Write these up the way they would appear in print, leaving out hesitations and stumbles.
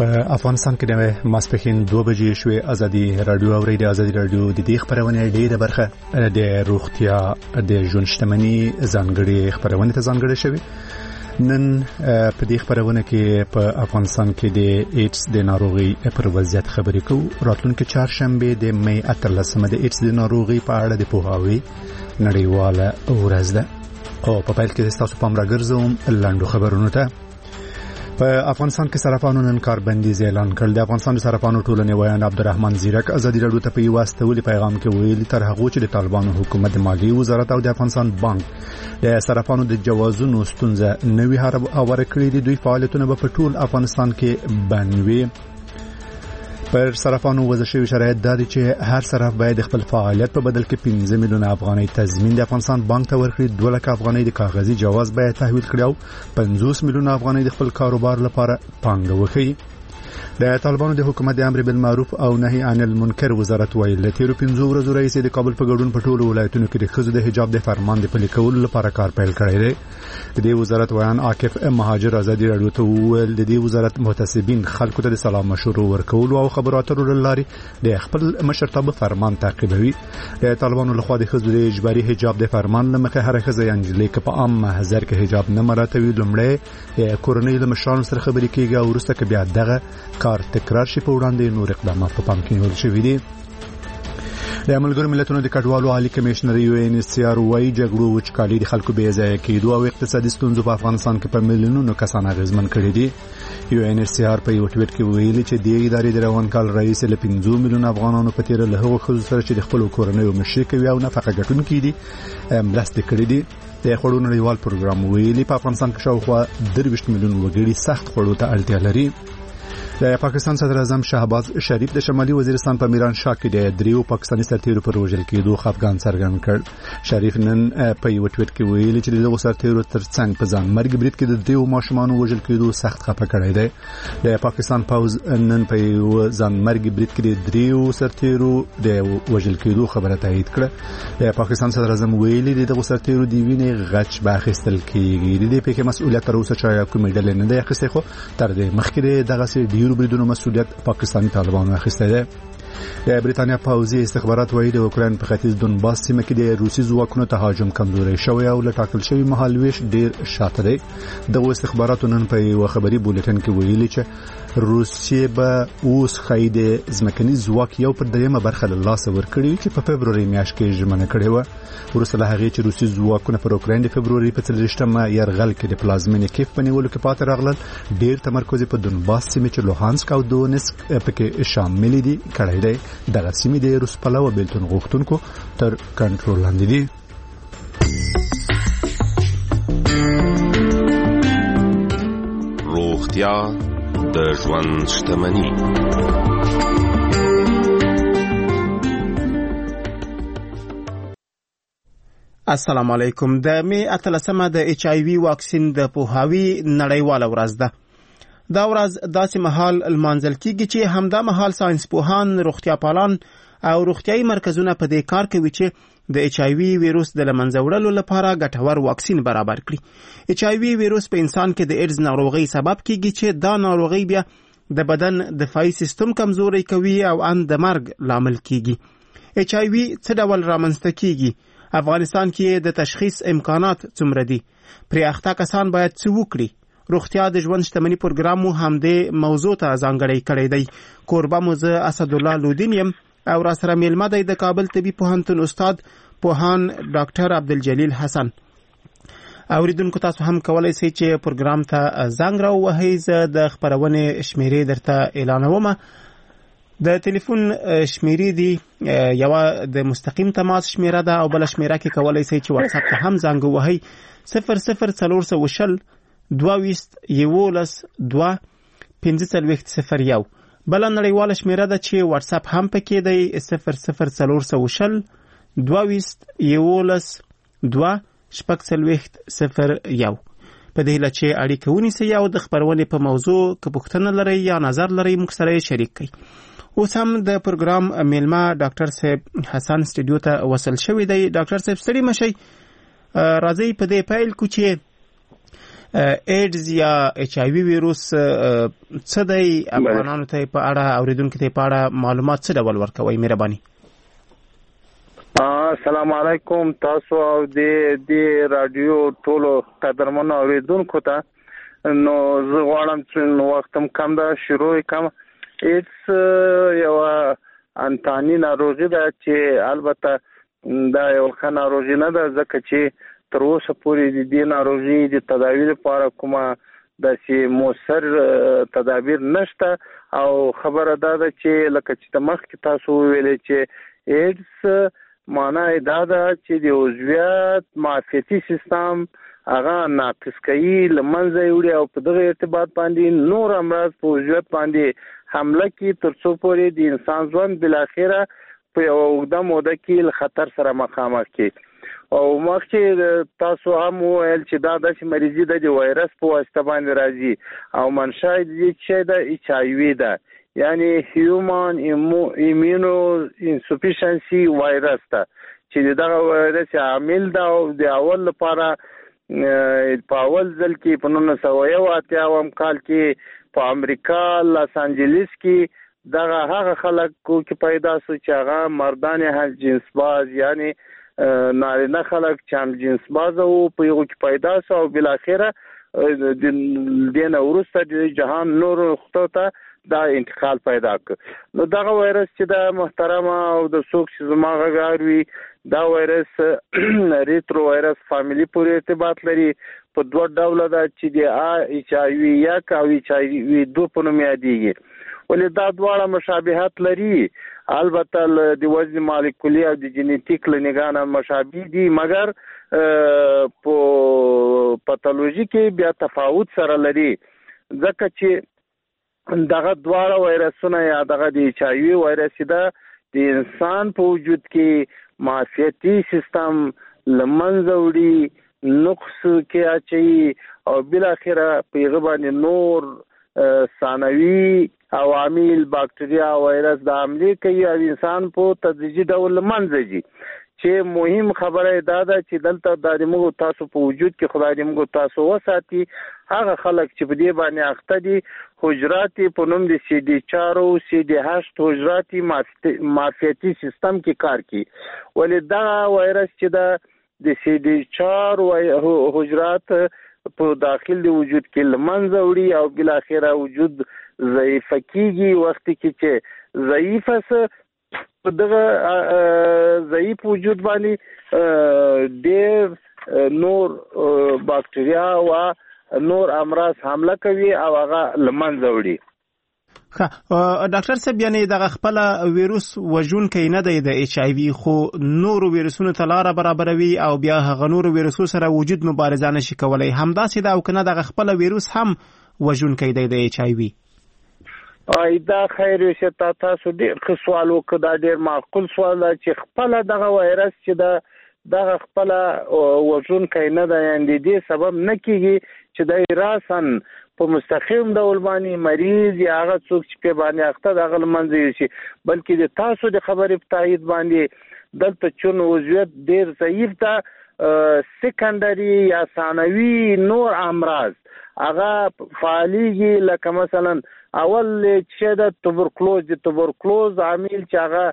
په افغانستان کې د ماسپښین 2 بجې شوې ازادي رادیو او ریډیو ازادي رادیو د دې خبرونه ډیره برخه د روغتیا د ژوند شتمنۍ ځانګړي خبرونه ته ځانګړي شوی. نن په دې خبرونه کې په افغانستان کې د ایډز د ناروغي پر وضعیت خبرې کوو. راتلونکي چهارشنبه د می 18 د ایډز د ناروغي په اړه د پوهاوي نړیواله ورځ ده. او په پیل کې تاسو پام راګرځوم لاندو خبرونو ته. په افغانستان کې صرافانو نن کاربندیز اعلان کړ. د افغانستان د صرافانو ټولنې ویان عبدالرحمن زیرک ازادي رادیو ته په یو واستولي پیغام کې ویلي تر هغه چې د طالبانو حکومت د مالیې وزارت او د افغانستان بانک د صرافانو د جوازونو ستونزه نوي هواره کړې دي، دوی فعالیتونه په ټول افغانستان کې بنوي. پر صرافانو وضع شوی شرایط دا دي چې هر صراف باید خپل فعالیت په بدل کې 15 میلیون افغانۍ تضمین د افغانستان بانک ته ورکړي. 2 لک افغانۍ د کاغذي جواز باید تحویل کړي او 50 میلیون افغانۍ د خپل کاروبار لپاره پانګه وکړي. د طالبانو د حکومت د امر بالمعروف او نهي عن المنکر وزارت ویل د تیرو 15 ورځو رئیس د کابل په ګډون په ټولو ولایتونو کې د ښځو د حجاب د فرمان د پلي کولو لپاره کار پیل کړی دی. د دې وزارت ویان عاکف مهاجر ازادي رادیو ته وویل د دې وزارت محتسبین خلکو ته د سلام مشورو ورکولو او خبرو اترو لارې د خپل مشرتابه فرمان تعقیبوي. د طالبانو لخوا د ښځو د اجباري حجاب د فرمان لمخه هر ښځه یا نجلۍ که په عام محضر کې حجاب نه مراعاتوي لومړی د کورنۍ له مشرانو سره خبرې کیږي او وروسته که بیا دغه کار تکرار شي په وړاندې نور اقدامات په پام کې نیول شوي دي. د ملګرو ملتونو د کډوالو عالی کمشنر UNHCR وايي جګړو وچکالي د خلکو بې ځایه کېدو او اقتصادي ستونزو په افغانستان کې په میلیونونو کسان اغېزمن کړي دي. UNHCR په یو ټویټ کې ویلي چې د ادارې د روان کال رئیس له 15 میلیون افغانانو په تیر له هغو ښځو سره چې د خپل کورنیو مشري کوي او نفقه ګټونکي دي مرسته کړې دي. د خوړو نړیوال پروګرام ویلي په افغانستان کې شاوخوا 23 میلیون وګړي سخت خوړو ته اړتیا لري. د پاکستان صدر اعظم شهباز شریف د شمالي وزیرستان په میران شاه کې د دریو پاکستاني سرتیرو پر وژل کېدو خفګان څرګند کړ. شریف نن په یو ټویټ کې ویلي چې دغه سرتیرو ترڅنګ په ځان مرګ برید کې د دریو ماشومانو وژل کېدو سخت خفه کړی دی. د پاکستان پوز نن په یو ځان مرګ برید کې د دریو سرتیرو د وژل کېدو خبره تایید کړه. د پاکستان صدر اعظم ویلي دغه سرتیرو دی وینې غچ باخستل کېږي. د دې په مسؤلیت تر اوسه چې کومې ډلې نه دی اخیستې، خو تر دې مخکې دغه ډیرو بریدونو مسؤلیت پاکستاني طالبانو اخیستی دی. د بریتانیا پوځي استخبارات وایي د اوکراین په ختیځ دونباس سیمه کې د روسي ځواکونو تهاجم کمزوری شوی او له ټاکل شوی مهالویش ډیر شاته دی. دغه استخباراتو نن په یو خبري بولټن کې ویلي چې روسیه به اوس خید ځمکني ځواک یو پر دریمه برخه له لاسه ورکړي چې په فبروري میاشت کې ژمنه کړې و. وروسته له هغې چې روسي ځواکونه پر اوکراین د فبروري په 30مه یرغل کې د پلازمینې کیف په نیولو کې پاتې راغلل، ډیر تمرکز په دونباس سیمه چې لوهانسک او دونسک پکې شامل دي کړی دی. دغه سیمې د روس پلوه بیلتون غوښتونکو تر کنټرول لاندې دي. روغتیا د ژوند شتمني. السلام علیکم. د می 18 د HIV واکسین د پوهاوي نړیواله ورځ ده. دا ورځ داسې مهال لمانځل کیږي چې همدا مهال ساينس پوهان، روغتیا پالان او روغتیايي مرکزونه په دې کار کوي چې د HIV ویروس د لمنځه وړلو لپاره ګټور واکسین برابر کړي. HIV ویروس په انسان کې د ایډز ناروغي سبب کیږي چې دا ناروغي بیا د بدن دفاعي سیستم کمزوري کوي او ان د مرګ لامل کیږي. HIV څه ډول رامنځته کیږي؟ افغانستان کې د تشخیص امکانات څومره دي؟ پرې اخته کسان باید څه وکړي؟ روغتیا د ژوند شتمنۍ پروګرام مو همدې موضوع ته ځانګړی کړی دی. کوربه مو زه اسدالله لودین یم او را سره میلمه دی د کابل طبي پوهنتون استاد پوهان ډاکټر عبدالجلیل حسن. اوریدونکو تاسو هم کولای شئ چې پروګرام ته زنګ راووهئ. زه د خپرونې شمیرې درته اعلانوم. د ټلیفون شمیرې دي، یو د مستقیم تماس شمیره ده او بل شمیره کې کولای شئ چې واتس اپ ته هم زنګ ووهئ 00420 22 11 2 1501. بل نړیواله شمیره ده چې واتس اپ هم پکې دی 00420 22 11 2 1501. په دې لچې اړیکه ونیسئ او د خبرونې په موضوع که پوښتنه لرئ یا نظر لرئ موږ سره شریک کړئ. اوس هم د پروګرام میلمه ډاکټر صاحب حسن سټوډیو ته وصل شوی دی. ډاکټر صاحب ستړي مشئ، راځئ په دې پیل کو چې ایډز یا ایچ آی وی ویروس څه دی افغانانو ته په اړه اوریدونکو ته په اړه معلومات څه ډول ورکوي مهرباني. السلام علیکم تاسو او د رادیو ټولو قدرمنو اوریدونکو ته. نو زه غواړم چې وختم کم ده شروع کوم. ایډز یو انتاني ناروغي ده چې البته دا یو ښه ناروغي نه ده ځکه چې تر اوسه پورې د دې ناروغي د تداوی لپاره کومه داسې مؤثر تدابیر نشته او خبره ده چې لکه چې مخکې تاسو ویلې چې ایډز معنی دا ده چې د عضویت معافیتي سیستم هغه ناقص کوي لمنځه وړي او په دغه ارتباط باندې نور امراض په عضویت باندې حمله کوي تر څو پورې د انسان ژوند بل اخره په یو اوږده موده کې خطر سره مخامخ کیږي. او مخکې تاسو هم ویل چې دا د مریضي د وایرس په واسطه باندې راځي او منشأ یې چې د ایچ آی وی ده یعنی هیومن ایمونو انسفیشنسي وایرس ده چې دغه وایرس عامل ده او د اول لپاره په اول ځل کې په 1981 کال کې په امریکا لاس انجلیس کې دغه هغه خلک چې پیدا شو چې هغه مردان هم جنس باز یعنی نارینه خلک چې هم جنس باز او په یو کې پیدا شو او بل اخره د دینه ورسته د جهان نور خطو ته دا انتقال پیدا کړ. نو دغه وایرس چې د محترمه او د څوک چې زما غاروي دا وایرس ریترو وایرس فاميلي پورې ارتباط لري. په دوه ډوله ده چې د ایچ آی وی 1 او ایچ آی وی 2 په نوم یادېږي. ولې دا دواړه مشابهت لري البته د وزن مالیکولي او د جنیټیک لنګانه مشابه دي مګر په پاتولوژي کې بیا تفاوت سره لري ځکه چې دغه دواړه وایرسونه یا دغه د ایچ آی وی وایرس ده د انسان په وجود کې معافیتي سیستم لمنځه وړي نقص کې اچي او بل اخره پیغه باندې نور ثانوي عوامل باکټریا وایرس د حمله کوي او انسان په تدریجي ډول منځي چې مهم خبره دا ده چې دلته د موږ تاسو په وجود کې خدای دې موږ تاسو وساتي هغه خلک چې په دې باندې اخته دي حجرات په نوم د سی ډي 4 او سی ډي 8 حجرات معافیتي سیستم کې کار کوي. ولې دا وایرس چې د سی ډي 4 حجرات په داخل د وجود کې لمنځه وړي او بل اخره وجود ضعیف کیږي. وخت کې چې ضعیف په دغه ضعیف وجود باندې ډېر نور باکټریا او نور امراض حمله کوي او هغه لمنځه وړي. ډاکټر صاحب یعنی دغه خپل ویروس وژونکی نه دی د ایچ آی وی خو نور ویروسونو ته لار برابروي او بیا هغه نور ویروسو سره وجود مبارزه نشي کولای همداسې دا او کنه دغه خپل ویروس هم وژونکی دی د ایچ آی وی. دا خیر شته تاسو ډېر سوال وکړه دا ډېر معقول سوال دی چې خپل دغه وایرس چې دغه خپل وژونکی نه دی یعنی دې سبب نه کیږي چې د راسن په مستقیم ډول باندې مریض یا هغه څوک چې په باندې اخته دغه منځي شي بلکې د تاسو د خبرې په تایید باندې دلته چون وضعیت ډیر ضعیف ده سکندري یا ثانوي نور امراض هغه فعالیږي لکه مثلا اول چې د توبرکلوز عامل چې هغه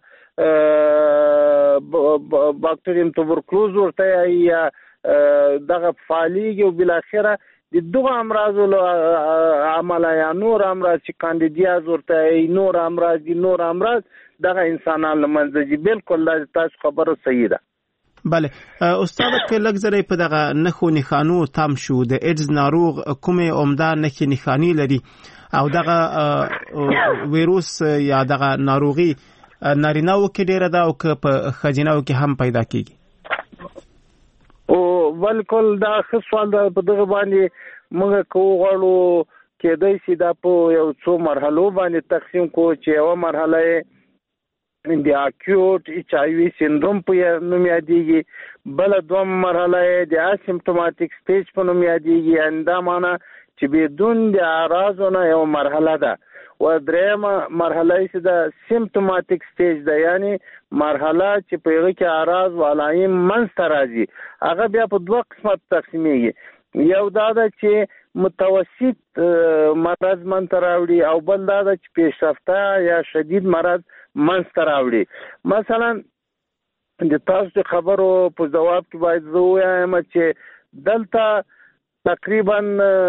باکټریم توبرکلوز ورته یا دغه فعالیږي او بل اخره د دغه امراض عمله یا نور امراض چې کاندیدیاز ورته نور امراض دغه انسانان لمنځي بالکل تاسو خبره صحیح ده. بله استاد که لګزره په دغه نخو نخانو تام شو د ایډز ناروغ کومه عمده نخي نخانی لري او دغه ویروس یا دغه ناروغي نارینه‌و کې ډیره ده او که په خجینه‌و کې هم پیدا کیږي. او بالکل دا خصوصا په دغه باندې موږ کوغړو کې دای سي دا په یو څو مرحلو باندې تقسیم کو چې یو مرحله د اکیوټ ایچ آی وی سندروم په نوم یادېږي بل دوم مرحله د اسیمپټوماتیک سټیج په نوم یادېږي انده معنا چې بدون د اعراضو نه یو مرحله ده و درېمه مرحله چې د سیمپټوماتیک سټیج ده یعنی مرحله چې په هغه کې اعراض و علائم منځ ته راځي هغه بیا په دوه قسمه تقسیمېږي. یو دا ده چې متوسط مرض منځ راوړي او بل دا ده چې پیشرفته یا شدید مرض منځ راوړي. مثلا د تاسو خبرو په جواب کې باید زه وایم چې دلته تقریبا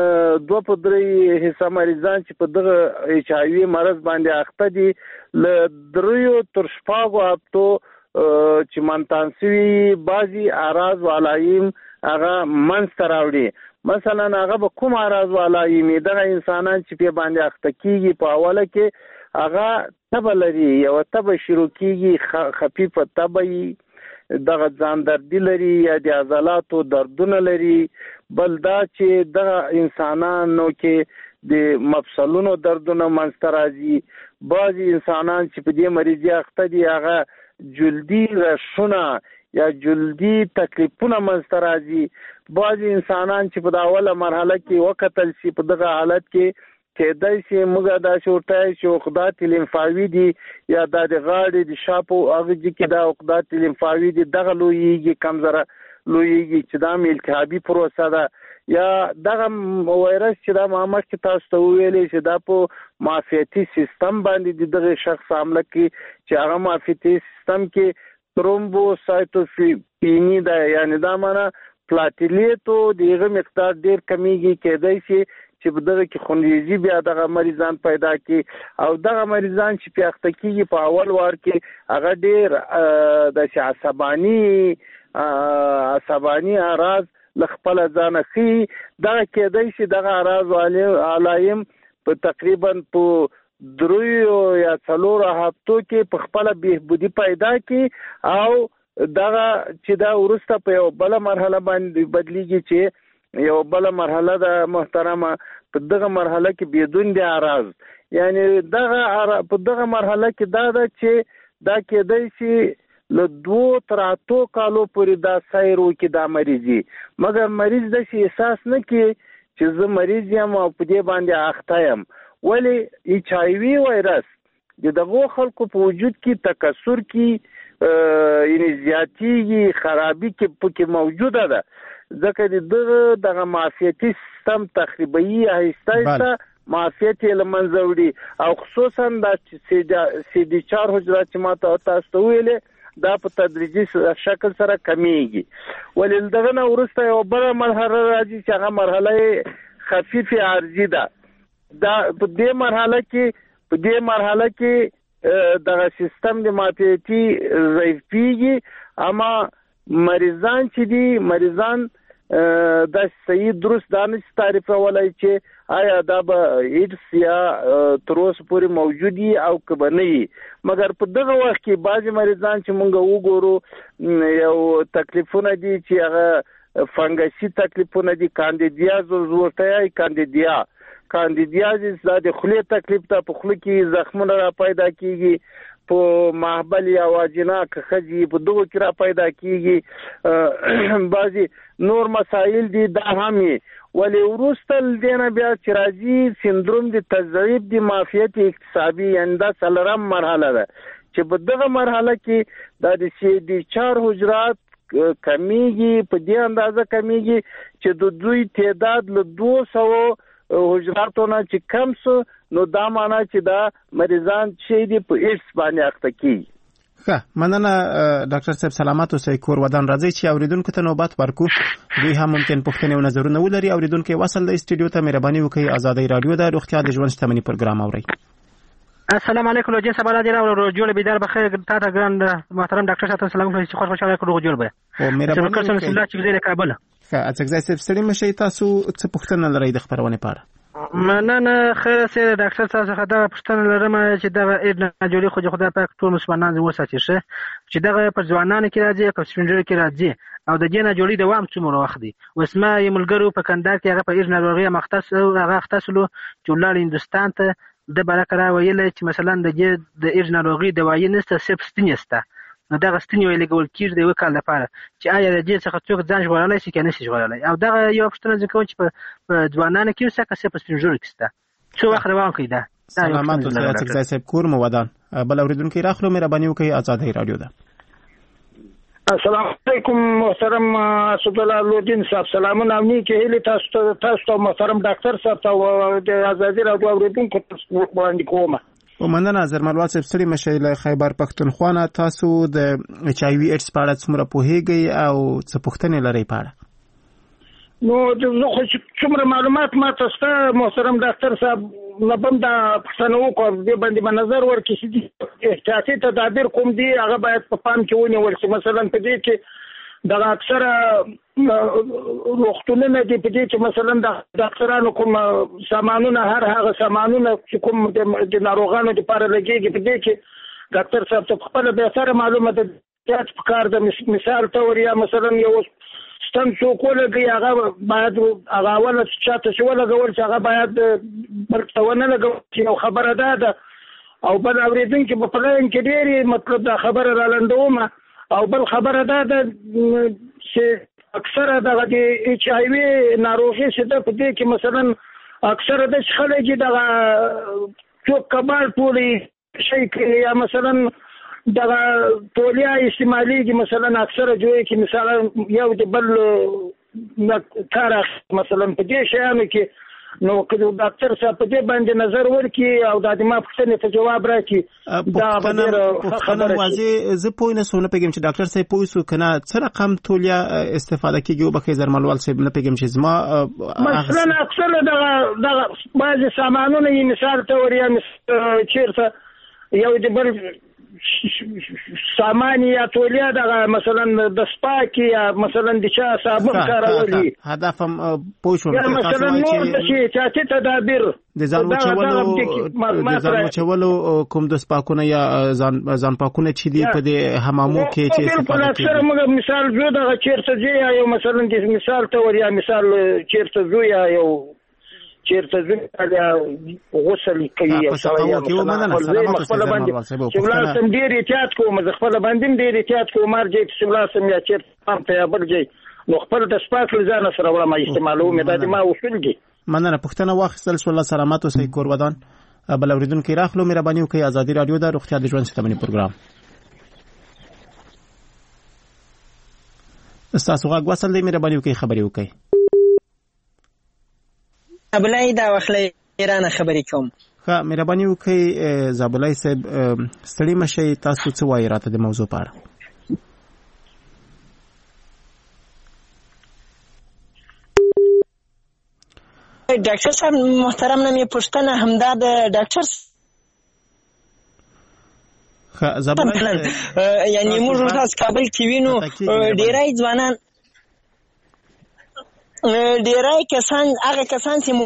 2-3 حصہ مریضان چې په دغه ایچ آی وی مرض باندې اخته دي ل 3 تر 4 هفتو چې منتانسوي بعضي اعراض و علایم هغه منځ راوړي. مثلا هغه به کوم اعراض و علایم دغه انسانان چې په باندې اخته کیږي په اوله کې هغه تب لري یو تب شروع کیږي خفیفه تبي دغه ځان دردی لري یا د عضلاتو دردونه لري. بل دا چې دغه انسانانو کې د مفصلونو دردونه منځ راځي. بعضي انسانان چې په دې مریضي اخته دي هغه جلدی رشونه یا جلدی تکلیفونه منځ راځي. بعضي انسانان چې په اوله مرحله کې وکتل شي په دغه حالت کې کېدای شي موږ دا شورتای چې عقدات لیمفاوي دي یا د غاړې د شاپو هغه کې دا عقدات لیمفاوي دي دغه لویږي کمزره لویږي چې دا التهابي پروسه ده یا دغه وایرس چې دا مامک کې تاسو ته ویلې چې دا په معافیتي سیستم باندې دغه شخص عمله کې چې هغه معافیتي سیستم کې ترومبوسایتوپینی ده یعنی دا معنا پلاټیلیټو دغه مقدار ډیر کمیږي کېدای شي چې په دغه کې خونریزي بیا دغه مریضان پیدا کی او دغه مریضان چې په اخته کېږي په اول وار کې هغه ډیر د عصبانی اعراض لخپل ځان خي دغه کېدای شي دغه اعراض علایم په تقریبا په 3 یا 4 هفتو کې په خپل بهبودي پیدا کی او دغه چې دا ورسته په یو بل مرحله باندې بدلیږي چې یو بل مرحله د محترمه په دغه مرحله کې بدون د اعراض یعنی دغه په دغه مرحله کې دا د چې دا کېدای شي له 2 تر 8 کالو پورې دا سیر وکړي دا مریضي مګر مریض د شي احساس نه کوي چې زه مریض یم او په دې باندې اخته یم ولی ایچ آی وی وایرس دغه خلکو په وجود کې تکثر کې یعنی زیاتیږي خرابي کې پکې موجوده ده ځکه دغه معافیتي سیستم تخریبي آهسته معافیت لمنځه وړي او خصوصا د سی ډي 4 حجرات چې ماته تاسو ویلې دا په تدریجي شکل سره کمیږي ولې دغه نه ورسته یو بل مرحله راځي چې هغه مرحله خفیف عارضی ده دا په دې مرحله کې دغه سیستم د معافیتي ضعیف کیږي اما مریضان چې دي مریضان د صحیح درست دانش تعریف ولای چې آیا دا به ایډز یا تروس پورې موجودي او کبنی مګر په دغه وخت کې بعضی مریضان چې مونږ وګورو یو تکلیفونه دي چې هغه فنګسي تکلیفونه دي کاندیدیاز ورته کاندیدیاز د خولې تکلیف ته په خولې کې زخمونه را پیدا کیږي په محبل یا واجنا خجی په دغه کې را پیدا کیږي بعضی نور مسائل دي دا همي ولی ورستل دینه بیا چې راځي سندروم د تضعیف د معافیت اکتسابي یعنی دا څلورم مرحله ده چې په دغه مرحله کې د سی ډي 4 حجرات کمیږي په دې اندازه کمیږي چې د دوی تعداد له 200 حجراتونه چې کم سو نو دا معنا چې دا مریضان چې دی په ایډز باندې اخته کیږي. ښه مننه ډاکټر صاحب سلامات اوسئ کور ودان راځي چې اوریدونکو ته نوبت ورکو دوی هم ممکن پوښتنې او نظرونه ولري اوریدونکو وصل د استودیو ته مهرباني وکړئ آزادۍ رادیو د روغتیا د ژوند شتمنۍ پروګرام اورئ. السلام علیکم لو جنس بالا دی راو رجول بیدار بخیر تا تا ګران محترم ډاکټر صاحب سلام کوم چې خوشاله کړو رجول به او مهرباني وکړئ چې الله چې زه کابل ښه اڅګزای صاحب ستړي مشي تاسو څه پوښتنه لرئ د خبرونه پاره مننه خیر سره ډاکټر صاحب څخه دا پوښتنه لرم چې دا اډنا جوړي خو خدای پاک ټول مسلمانان وساتي شه چې دا په ځوانانو کې راځي په سپینډر کې راځي او د جنا جوړي دوام څومره وخت دی وسما یې ملګرو په کندهار کې هغه په اډنا روغي مختص هغه اختصلو چې ولر هندستان ته د برکرا ویل چې مثلا د اډنا روغي دوايي نسته سبستنیسته نو دا غستنی ویل ګول کیږي د وکړه لپاره چې آیا د دې څخه څوک ځان ژغورلای شي کنه شي ژغورلای او دا یو پښتنه ځکه چې په ځوانانو کې څه کسه په سپینجور کېسته څو وخت روان کیده سلامات اوسئ اڅګزای صاحب کور مو ودان بل اوریدونکو راخلو مهرباني وکړئ آزادۍ رادیو ده السلام علیکم محترم اسد الله لودین صاحب، سلامونه او نیکه هیله تاسو محترم ډاکټر صاحب ته د ازادي راډیو اوریدونکو ته وړاندې کوم. ومننه زرملوال صاحب، ستړي مشئ له خیبر پښتونخوا نه. تاسو د ایچ آی وی ایډز په اړه څومره پوهیږئ او څه پوښتنې لرئ په اړه؟ نو زه خو څومره معلومات ما تاسو محترم ډاکټر صاحب لبم دا پښتنو کو د باندې منظر ورکړي چې احتیاطي تدابیر کوم دي هغه باید په پام کې ونیول شي. مثلا په دې کې د اکثره روغتونونه دي په دې چې مثلا د ډاکټرانو کوم سامانونه هر هغه سامانونه چې کوم د ناروغانو لپاره لګيږي په دې کې ډاکټر صاحب ته خپل به سره معلومه ده چې په کار د مثال تور یا مثلا یو ستن څوک ولګي هغه باید هغه ول چاته شو لګول چې هغه باید برتونه لګول چې یو خبره ده او بل اوریدونکو په پلان کې ډېری مطلب دا خبره را لندومه او بل خبره ده چې اکثره د ایچ آی وی ناروغي شته په دې کې مثلا اکثره د خلک د څوک کبار ټولي شي یا مثلا دا تولیا استعمالي مثلا اکثره جوړي کې مثلا یو د بل کار مثلا په دې شیانو کې نو که ډاکټر صاحب په دې باندې نظر ورکړي او د ما پوښتنې ته جواب راکړي دا خبره واځي. زه پوه نه سوم، نه پیګم چې ډاکټر صاحب پوه سو کنه څه رقم تولیا استفاده کیږي وبخې زرملوال صاحب نه پیګم چې زما مثلا اکثره د بعض سامانونه مثال ته وریا چیرته یو د بل سامان یا تولیا دغه مثلا د سپاکی یا مثلا د چا صابون کارولي هدف هم پوښوم یا مثلا نور د شي چې تدابیر د ځان وچولو کوم د سپاکونه یا ځان پاکونه چې دی په د حمامو کې چې استفاده کوي. اکثر موږ مثال جو دغه چیرته دی یا مثلا د مثال ته وریا مثال چیرته زو یا یو چیرته ځي غسل کوي او خپل باندې چې سم ډیر احتیاط کوم، خپل باندې ډیر احتیاط کوم، مرجع چې سم یا چیرته هم ته برجي نو خپل د سپاک ځان سره وړم استعمالوم د ما اصول دي. مننه. پښتنه واخیستل شو. الله سلامات اوسئ کور ودان. بل اوریدونکو راخلو مهرباني وکړئ. ازادي رادیو د روغتیا د ژوند شتمنۍ پروګرام تاسو غواړئ وصل دی، مهرباني وکړئ خبري وکړئ. زابلای دا وخلې ایران خبرې کوم. ښه مهرباني وکړئ زابلای صاحب، ستړي مشئ، تاسو څه وایي راته د موضوع په اړه؟ ډاکټر صاحب محترم نه مې پوښتنه همدا د ډاکټر یعنی موږ ورته کابل کې وینو ډیرای ځوانان ډیرای کسان هغه کسان چې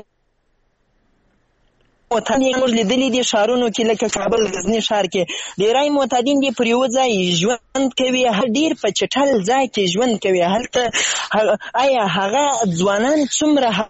معتادین موږ لیدلي دي شهرونو کې لکه کابل غزنی ښار کې ډیرای معتادین دي پر یو ځای ژوند کوي، ډیر په چټل ځای کې ژوند کوي. هلته آیا هغه ځوانان څومره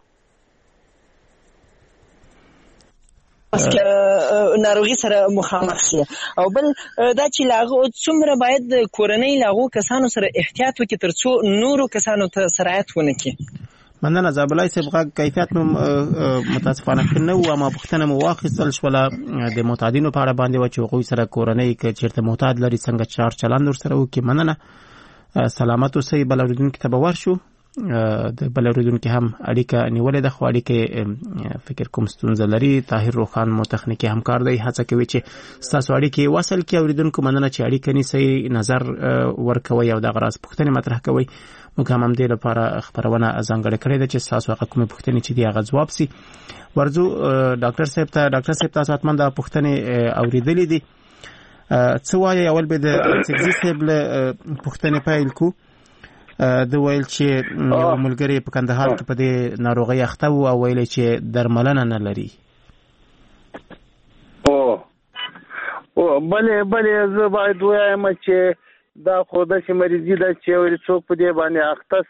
ناروغي سره مخامخ شي او بل دا چې لاغو څومره باید کورنۍ لاغو کسانو سره احتیاط وکړي ترڅو نورو کسانو ته سرایت ونه کړي؟ مننه. زابلای صاحب غږ کیفیت مو متاسفانه ښه نه و، اما پوښتنه مو واخیستل شوله د معتادینو په اړه باندې و چې هغوی سره کورنۍ که چېرته معتاد لري څنګه چار چلند ورسره وکړي. مننه. سلامت اوسئ. بل اورېدونکي ته به ورشو. د بل اورېدونکي هم اړیکه نیولې ده، خو اړیکې فکر کوم ستونزه لري. طاهر روخان مو تخنیکي همکار دی، هڅه کوي چې ستاسو اړیکې وصل کړي. اورېدونکو مننه چې اړیکه نیسئ، نظر ورکوئ او دغه راز پوښتنې مطرح کوئ. موږ هم همدې لپاره خپرونه ځانګړې کړې ده چې ستاسو هغه کومې پوښتنې چې دي هغه ځواب سي. ورځو ډاکټر صاحب ته. ډاکټر صاحب تاسو حتما دا پوښتنې اورېدلې دي. څه وایي؟ اول به د سګزي صاحب له پوښتنې پیل کو. د ویل چې یو ملګری په کندهار کې په دې ناروغۍ اخته و او ویل چې درملنه نه لري. بلې زه باید ووایم چې دا خو داسې مریضي ده چې څوک په دې باندې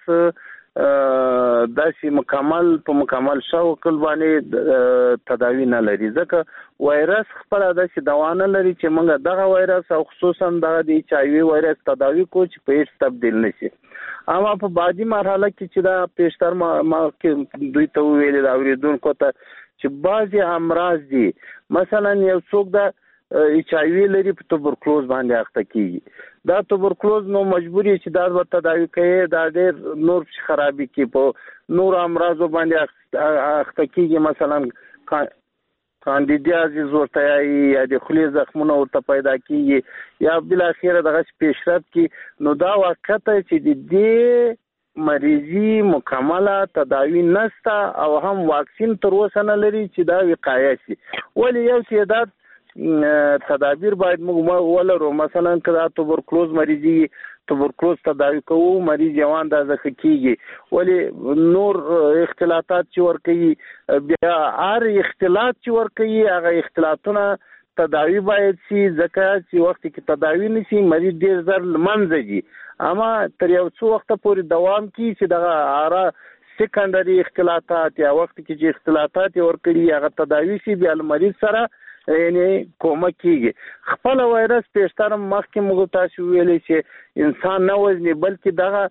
اخته داسې مکمل شوکل باندې تداوی نه لري، ځکه وایرس خپله داسې دوا نه لري چې موږ دغه وایرس او خصوصا دغه د ایچ آی وی وایرس تداوی کو چې په هیڅ تبدیل نشي. اما په بعدي مرحله کې چې دا پیشتر ما کې دوی ته ویل دا اوریدونکو ته چې بعضی امراض دي، مثلا یو څوک د ایچ آی وی لري په توبرکلوز باندې اخته کیږي، دا توبرکلوز نو مجبوری چې دا ورته تداوی کوي دا ډېر نور خرابي کې په نور امراضو باندې اخته کیږي مثلا کاندیدیازیز ورته یا د خولې زخمونه ورته پیدا کیږي یا بل اخر دغه پیشرفت کی نو دا وخت چې د دې مریضي مکمله تداوی نشته او هم واکسین تر اوسه نه لري چې دا وقایه شي ولی یو سیادت تدابیر باید موږ ولرو مثلا کله توبرکلوز مریضي توبرکلوز تداوی کوو مریض یوان د ځکه کیږي ولی نور اختلاطات چې ور کوي بیا هر اختلاط چې ور کوي هغه اختلاطونه تداوی باید شي ځکه چې وخت کې تداوی نشي مریض ډیر زر منځي اما تر یو څو وخت پورې دوام کوي چې دغه اره سیکنډري اختلاطات یا وخت کې چې اختلاطات ور کوي هغه تداوی شي بیا مریض سره یعنی کومک کیږي خپل وایرس پېشتر مخکې موږ تاسو ویلې چې انسان نه وزني بلکې دغه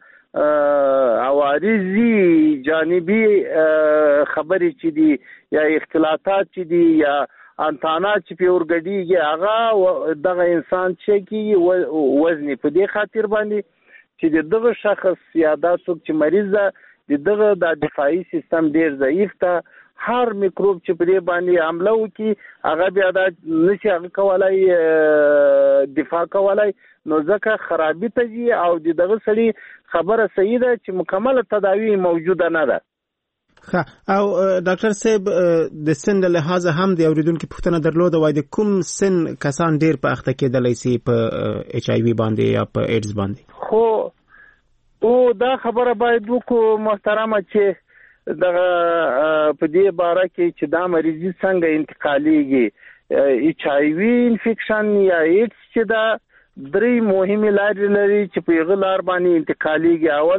عوارضي جانبي خبرې چې دي یا اختلاطات چې دي یا انتانات چې په ورګډيږي هغه دغه انسان چې کیږي وزني په دې خاطر باندې چې دغه شخص یا دا څوک چې مریض ده دغه د دفاعي سیستم ډیر ضعیف ده هر میکروب چې په دې باندې حمله وکړي هغه بیا د نشي هغه کولای دفاع کولای نو ځکه خرابې ته دي او دغه سړي خبره صحیح ده چې مکمل تداوی موجوده نه ده او ډاکټر صاحب د سن له لحاظ هم د اوریدونکو پوښتنه درلوده وای د کوم سن کسان ډیر په اخته کېدلای شي په ایچ آی وی باندې یا په ایډز باندې خو او دا خبره باید وکړو محترمه چې دغه په دې باره کې چې دا مریضي څنګه انتقالېږي ایچ آی وی انفیکشن یا ایډز چې دا درې مهمه لارې لري چې په یغه لار باندې انتقالېږي اول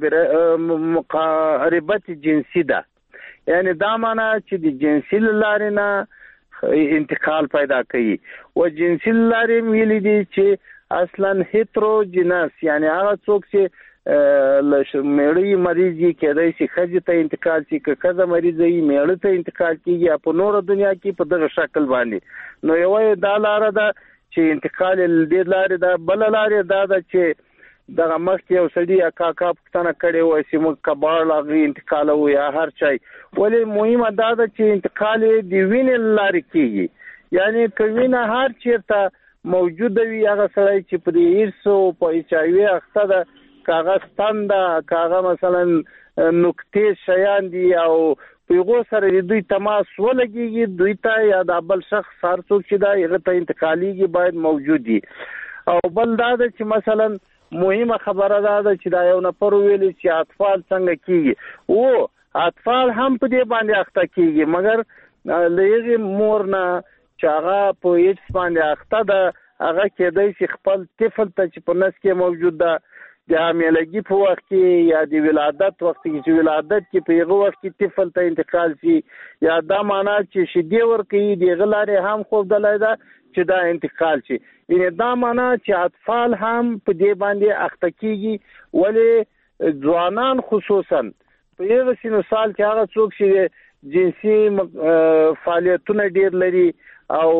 مقاربت جنسي ده یعنی دا معنی چې د جنسي لارې نه انتقال پیدا کوي او جنسي لارې ویلې دي چې اصلا هیتروجینس یعنی هغه څوک چې میړی مریضي کېدای شي خځې ته انتقال شي که ښځه مریضي میړه ته انتقال کیږي په نور دنیا کې په دغه شکل باندې نو یو دا لار ده چې انتقال دې لارې ده بل لارې ده چې دغه مخکې یو سړي کاکا پښتنه کړي وای چې موږ کباړ لاغي انتقال وو یا هر چای ولې مهمه ده چې انتقال دی وینې لارې کیږي یعنی کوینه هر چیرته موجود وي هغه سړی چې په ایرسو په ایچ آی وی اخته ده کاغذ تنده کاغذ مثلا نقطې شیان دي او پیغو سره دوی تماس ولګيږي دوی ته یا د بل شخص هر څوک چې دا هغه ته انتقاليږي باید موجود دي او بل دا چې مثلا مهمه خبره ده چې دا یو نفر ویلي چې اطفال څنګه کیږي او اطفال هم په دې باندې اخته کیږي مګر لږه مورنا چې هغه په هیڅ باندې اخته ده هغه کېدای شي خپل طفل ته چې په نس کې موجود ده د حاملګي په وخت کې یا د ولادت وخت کې چې ولادت کې په هغه وخت کې طفل ته انتقال شي یا دا معنی چې شیدې ورکوي د غلارې هم خوب دلای ده چې دا انتقال شي یعنی دا معنی چې اطفال هم په دې باندې اخته کیږي ولی ځوانان خصوصا په یو سینو سال کې هغه څوک چې جنسي فعالیتونه ډیر لري او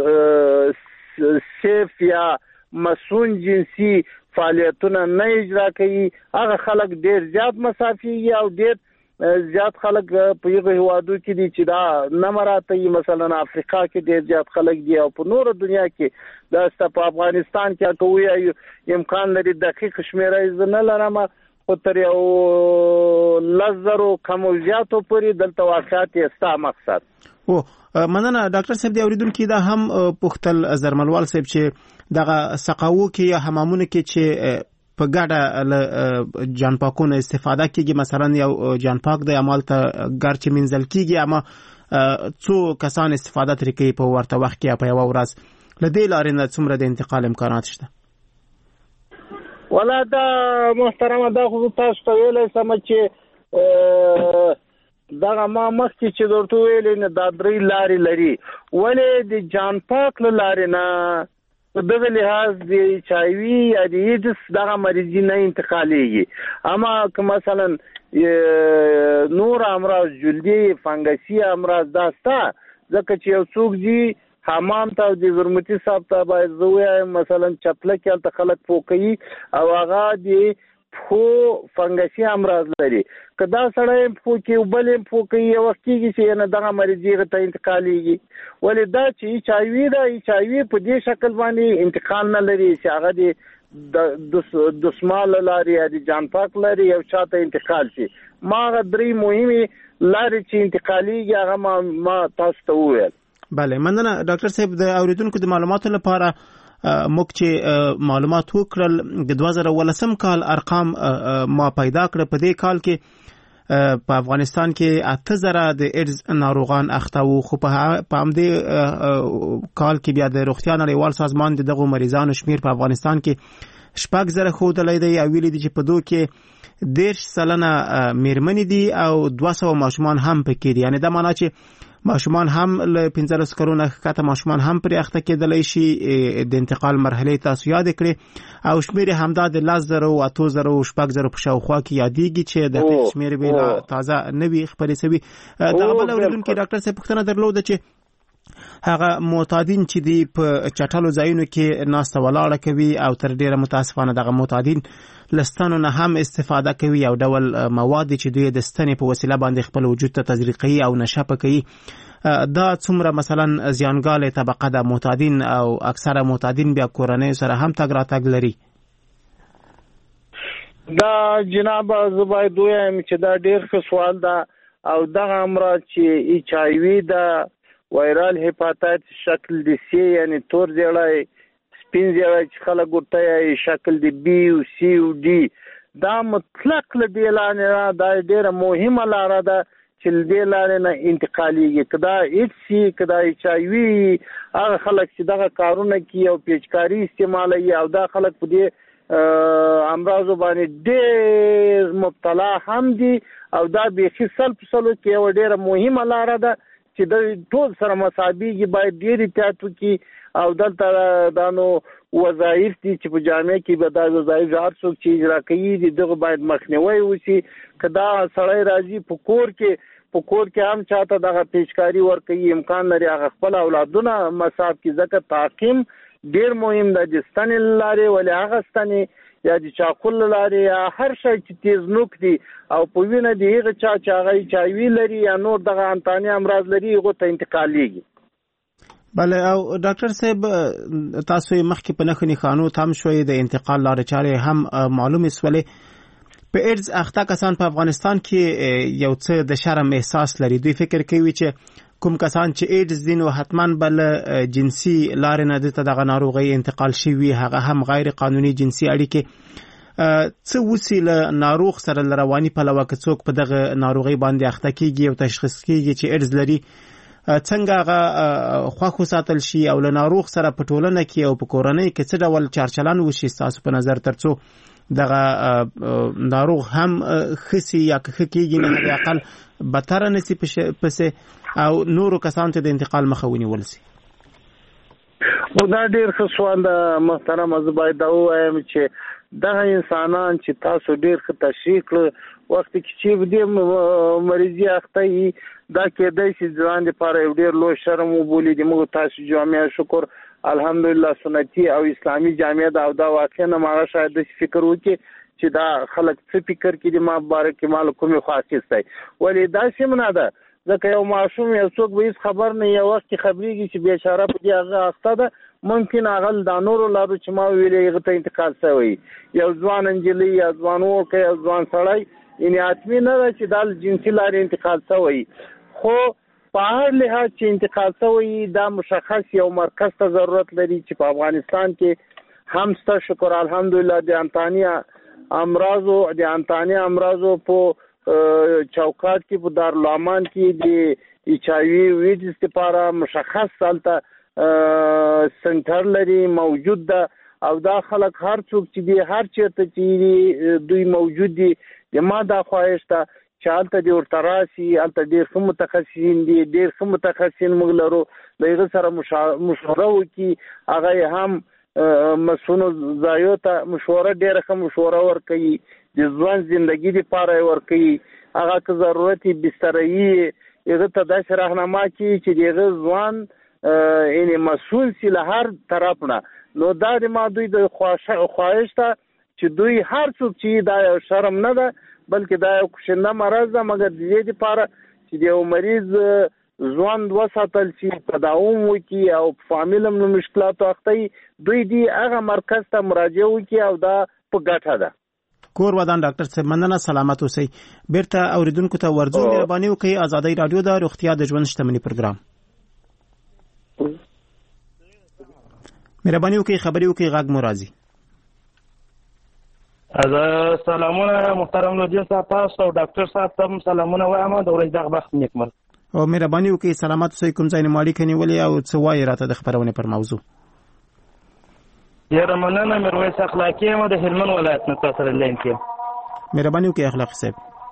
سیف یا مسون جنسي فعالیتونه نه اجرا کوي هغه خلک ډیر زیات مسافي او ډیر زیات خلک په یو هوادو کې دي چې دا نه مراته مثلا افریقا کې ډیر زیات خلک دي او په نور دنیا کې دا په افغانستان کې کوي امکان لري دقیق شمیره نه لرم خو تر یو لزرو کم زیاتو پورې دلته واقعات یستا مقصد او مننه ډاکټر صاحب دی اوریدونکو دا هم پختل زرملوال صاحب چې دغه سقاو کې یا حمامونه کې چې په ګډه جان پاکونه استفاده کیږي مثلا یو جان پاک د عمل ته ګرچ منزل کیږي اما څو کسان استفاده ترې کوي په ورته وخت کې په یو ورځ لدې لارې نه څومره د انتقال امکانات شته ولا دا محترمه دا خو تاسو ته ویلای سم چې دا ما مخکې چې درته ویلې نه دا درې لارې لري ولې د جان پاک لارې نه دغه لحاظ دی چایوي یا د ایډز دغه مریضي نه انتقالېږي اما که مثلا نور امراض جلدي فنګسي امراض داستا ځکه چې یو څوک دي حمام ته د زرمتی صاحب ته باید زه وایم مثلا چپله کې هلته خلک پوکوي او هغه د پښو فنګسي امراض لري که دا سړی پښو کې بل یې پښو کوي یو وخت کېږي چې نه دغه مریض هغه ته انتقالېږي ولې دا چې ایچ آی وي ده ایچ آی وي په دې شکل باندې انتقال نه لري چې هغه د دسمال لارې یا د جان پاک لارې یو چاته انتقال شي ما هغه درې مهمې لارې چې انتقالېږي هغه ما تاسو ته وویل بله مننه ډاکټر صاحب د اوریدونکو د معلوماتو لپاره موږ چې معلومات وکړل د 2018 کال ارقام ما پیدا کړ په دې کال کې په افغانستان کې 8000 د ایډز ناروغان اخته وو خو په همدې کال کې بیا د روغتیا نړیوال سازمان دغه مریضانو شمیر په افغانستان کې 6000 ښودلی دی او ویلي دي چې په دوی کې 10% میرمنې دي او 200 ماشومان هم پکې دي یعنی دا معنی چې ماشومان هم له 15 کلونو ښکته ماشومان هم پرې اخته کېدلی شي د انتقال مرحله تاسو یاد کړئ او شمیر همدا د 10000 او 8000 او 6000 په شاوخوا کې یادېږي چې د شمیر به تازه نوي خبرې سوي دا بل اوریدونکو ډاکټر صاحب پوښتنه درلوده چې هغه معتادین چې دی په چټلو ځایونو کې ناسته ولاړه کوي او تر ډیره متاسفانه دغه معتادین لستانو نه هم استفاده کوي او ډول مواد چې دوی د ستنې په وسیله باندې خپل وجود ته تزریقي او نشه کوي دا څومره مثلا زیانګاله طبقه د معتادین او اکثره معتادین بیا کورنۍ سره هم تګ راتګ لري دا جناب زه باید ووایم چې دا ډېر ښه سوال ده او دغه امراض چې ایچ آی وي ده وایرال هیپاتایتس شکل د سی یعنی تور زیړی سپین زیړی چې خلک ورته یې شکل د بی او سی او ډي دا مطلق له دې لارې دا ډېره مهمه لاره ده چې له دې لارې نه انتقالېږي که دا ایچ سی که دا ایچ آی وي هغه خلک چې دغه کارونه کوي او پیچکاري استعمالوي او دا خلک په دې امراضو باندې ډېر مبتلا هم دي او دا بیخي 100% کې یوه ډېره مهمه لاره ده چې د ټول سره مسابقه باید ډېر احتیاط وکړي او دلته دا نو وظایف دي چې په جامعه کې به دا وظایف هر څوک چې اجرا کوي دغه باید مخنیوي وشي که دا سړی راځي په کور کې هم چاته دغه پیچکاري ورکوي امکان لري هغه خپل اولادونه مصاب کې ځکه تعقیم ډېر مهم ده د ستنې لارې ولې هغه ستنې یا د چاقل لارې یا هر شی چې تیز نوک دي او په وینه دی هغه چا چې هغه ایچ آی وي لري یا نور دغه انتاني امراض لري هغه ته انتقالېږي بله او ډاکټر صاحب تاسو مخکې په نښو نښانو تم شوي د انتقال لارې چارې هم معلومې سولې په ایډز اخته کسان په افغانستان کې یو څه د شرم احساس لري دوی فکر کوي چې کوم کسان چې ایډز دي نو حتما بل جنسي لارې نه دته دغه ناروغي انتقال شوي هغه هم غیر قانوني جنسي اړیکې څه وسیله ناروغ سره رواني پلوه که څوک په دغه ناروغي باندې اخته کیږي او تشخیص کیږي چې ایډز لري څنګه هغه خواخو ساتل شي او له ناروغ سره په ټولنه کې او په کورنۍ کې څه ډول چارچلان وشي تاسو په نظر ترڅو دغه ناروغ هم خسي یا که کیږي نه د اقل بدتر نسی پسې او نورو کسانو ته د انتقال مخه ونیول شي دا ډېر ښه سوال ده محترم زه باید دا ووایم چې دغه انسانان چې تاسو ډېر ښه تشریح کړه وخت کې چې دې مریضي اخته وي دا کېدای شي ځوان دپاره یو ډېر لوی شرم وبولي د موږ تاسو جامعه شکر الحمدلله سنتي او اسلامي جامعه ده او دا واقعا هغه شاید داسې فکر وکړي چې دا خلک څه فکر کړي ما مبارک مال کومې خوا اخیستی ولې داسې نه ده ځکه یو معصوم یو څوک به هیڅ خبر نه یو وخت خبرېږي چې بیچاره په دې هغه اخته ده ممکن هغه د نورو لارو چې ما ویلې هغه ته انتقال شوی یو ځوان انجلۍ یا ځوان وکړه یا ځوان سړی یعنې حتمي نه ده چې دا جنسي لارې انتقال شوی خو په هر لحاظ چې انتقال شوی دا مشخص یو مرکز ته ضرورت لري چې په افغانستان کې هم ستا شکر الحمدلله د انتاني امراضو په چوکات کې په دارالعمان کې د ایچ آی وي ویډز لپاره مشخص هلته سنټر لري موجود ده او دا خلک هر څوک چې دی هر چېرته چې دوی موجود دي د ما دا خواهش ده چې هلته دې ورته راشي هلته ډېر ښه متخصصین دي ډېر ښه متخصصین موږ لرو د هغه سره مشوره وکړي هغه یې هم مسونو ځایو ته مشوره ډېره ښه مشوره ورکوي د ځوان زندگی لپاره ورکوي هغه که ضرورت بسترایي هغه ته داسې راهنما کوي چې د هغه ځوان یعنی مسؤل سي له هر طرف نه. نو دا د ما دوی د خواهش ته چې دوی هر څوک چې دا شرم نه ده بلکې دا یو کوشنده مرض ده، مګر د دې لپاره چې د یو مریض ژوند وساتل شي، تداوم وکړي او فامیل هم مشکلاتو اخته دوی دی هغه مرکز ته مراجعه وکړي او دا په ګټه ده. کور ودان ډاکټر صاحب مننه، سلامت اوسئ. بیرته اوریدونکو ته ورځو مهرباني وکړئ. آزادۍ رادیو د روغتیا د ژوند شتمنۍ پروګرام مهرباني وکړئ خبري وکړئ، غږ مو راځي. سلامونه محترم لودین صاحب، تاسو او ډاکټر صاحب ته سلامونه وایم. د ورځې دغه وخت نیکمرغه او مهرباني وکړئ سلامت اوسئ. کوم ځای نه ماړی کني ولې او څه وایي راته د خبرونه پر موضوع؟ ډیره مننه. میرویس اخلاقی یم د هلمند ولایت نه تاسو سره لاین کې. مهرباني وکړئ اخلاقی صاحب.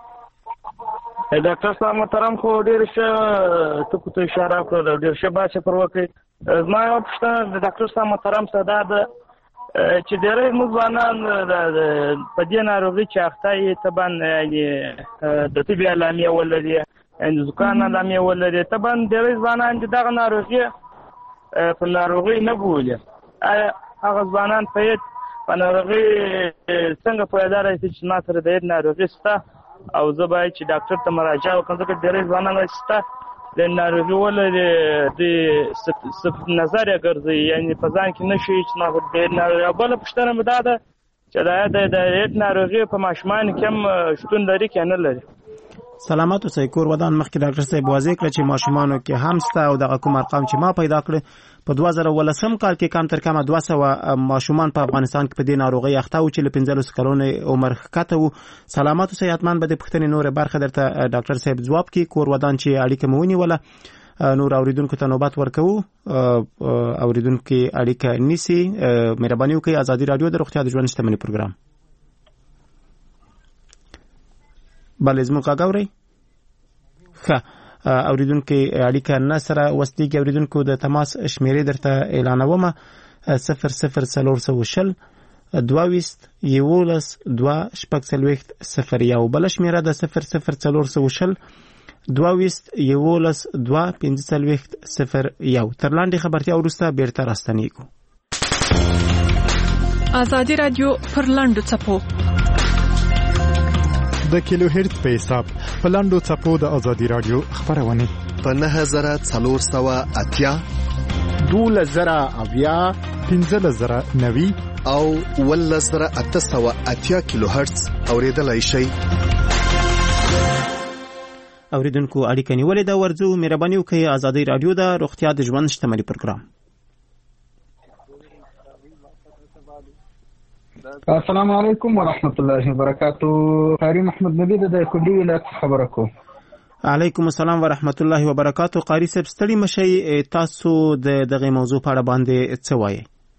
ډاکټر صاحب محترم خو ډیر ښه ټکو ته اشاره کړې، ډیر ښه بحث پر وکړي. زما یو پوښتنه د ډاکټر صاحب محترم څخه دا ده چې ډېری موږ ځوانان په دې ناروغۍ چې اخته یې طبعا د طبي علامې ولري، د زکام علامې ولري، طبعا ډېری ځوانان چې دغه ناروغي په ناروغۍ نه بولي. آیا هغه ځوانان په ناروغۍ څنګه پوهېدلی شي چې ما سره د دې ناروغي شته او زه باید چې ډاکټر ته مراجعه وکړم؟ ځکه ډېری ځوانان شته د ناروغي ولري د نظر یې ګرځي، یعنې په ځان کې نه شي چې د ناروغي. بله پوښتنه مې دا ده چې د دې ناروغي په ماشومانو کې هم شتون لري که نه لري؟ سلامت اوسئ. کور ودان مخکې ډاکټر صاحب واضح کړه چې ماشومانو کې هم شته او دغه کوم ارقام چې ما پیدا کړ په 2018 کال کې کم تر کمه 200 ماشومان په افغانستان کې په دې ناروغي اخته و چې له 15 کلونو عمر ښکته و. سلامت اوسئ. حتمان به د پوښتنې نور برخه درته ډاکټر صاحب ځواب کړي. کور ودان چې اړیکه مو ونیوله، نور اوریدونکو ته نوبت ورکوو. اوریدونکو اړیکه نیسي. مهرباني وکړئ. آزادۍ رادیو د روغتیا د ژوند شتمنۍ پروګرام. بله زموږ غږ اورئ؟ ښه اوریدونکو اړیکه نه سره وسلیږي. اوریدونکو د تماس شمیرې درته اعلانومه: 00420 22 11 2 0 بل شمیره د 00420 22 11 2 0 تر لاندې خبرتیا وروسته بیرته راستنیږو. آزادۍ رادیو پر لاندو څپو د کیلو هرتز په حساب په لاندو څپو د آزادۍ رادیو خبرونه په 9480 12090 15090 او 11880 کیلو هرتز اوریدلای شئ. اوریدونکو اړیکه نیولې دا ورځو مهرباني وکړئ. آزادۍ رادیو د روغتیا د ژوند شتمنۍ پروګرام. السلام علیکم ورحمت الله وبرکاتہ. قاری محمد نبی د کندي ولایت خبره کوم. علیکم السلام ورحمت الله وبرکاتہ. قاری صاحب ستړي مشي، تاسو د دغه موضوع په اړه باندې څه وایي؟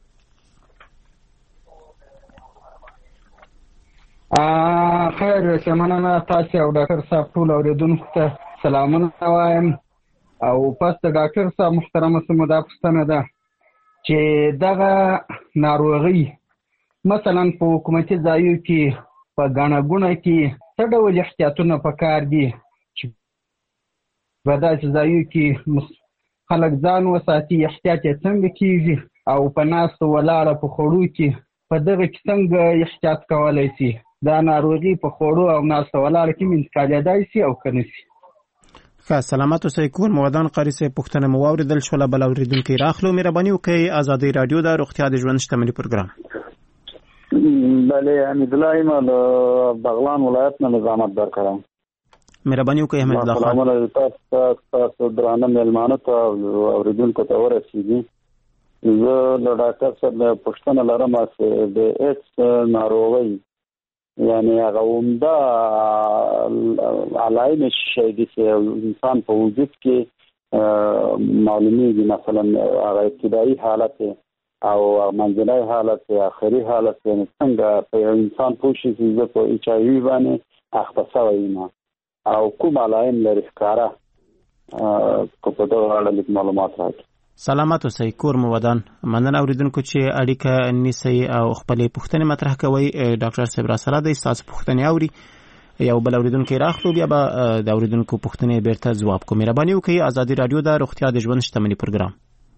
خیر سمانه تاسو او ډاکټر صاحب ټول اوریدونکو ته سلامونه وایم. او پس د ډاکټر صاحب محترم سمو دا پوښتنه ده چې دغه ناروغي مثلا په حکومتي ځایو کې په ګڼه ګوڼه کې څه ډول احتیاطونه پکار دي چې په داسې ځایو کې خلک ځان وساتي؟ احتیاط یې څنګه کېږي؟ او په ناستو ولاړه په خوړو کې په دغه کې څنګه احتیاط کولی شي؟ دا ناروغي په خوړو او ناستو ولاړه کې انتقالېدای شي او که نه شي؟ ښه سلامت اوسئ. کور مو ودان. قاری صاحب پوښتنه مو واورېدل شوله. بل اورېدونکی راخلو. مهرباني وکړئ. آزادۍ رادیو د روغتیا د ژوند شتمنۍ پروګرام. بله حمید الله یم د بغلان ولایت نه نظامت درکړم. مهرباني وکړئ حمید الله خان. سلامونه تاسو درانه مېلمانه ته اوریدونکو ته ورسېږي. زه له ډاکټر صاحب پوښتنه لرم چې د ایډز ناروغۍ یعنی هغه عمده علائم شی دي چې انسان په وجود کې معلومیږي، مثلا هغه ابتدایي حالت او منځنی حالت او آخري حالت، یعنی څنګه په انسان پوه شي چې زه په ایچ آی وي باندې اخته شوی یم او کوم علائم لري ښکاره که په دغه اړه لږ معلومات راکړي. سلامت اوسئ. کور مو ودان. مننه اوریدونکو چې اړیکه نیسئ او خپلې پوښتنې مطرح کوئ. ډاکټر صاحب را سره دی، ستاسو پوښتنې اوري. یو بل اوریدونکی راخلو، بیا به د اوریدونکو پوښتنې بیرته ځواب کوو. مهرباني وکړئ. آزادۍ رادیو د روغتیا د ژوند شتمنۍ پروګرام.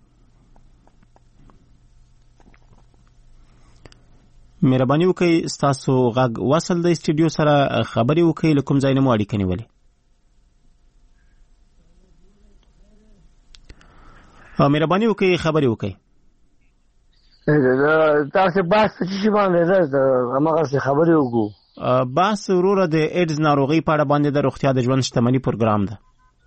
مهرباني وکړئ ستاسو غږ وصل د استودیو سره خبري وکړئ لکم ځای نه مو اړیکه نیولې. مهرباني وکړئ خبري وکړئ. تاسو بحث چې باندې راځه هغه خبري وکړو. بحث وروره د ایډز ناروغي په اړه باندې د روغتیا د ژوند شتمنۍ پروګرام ده.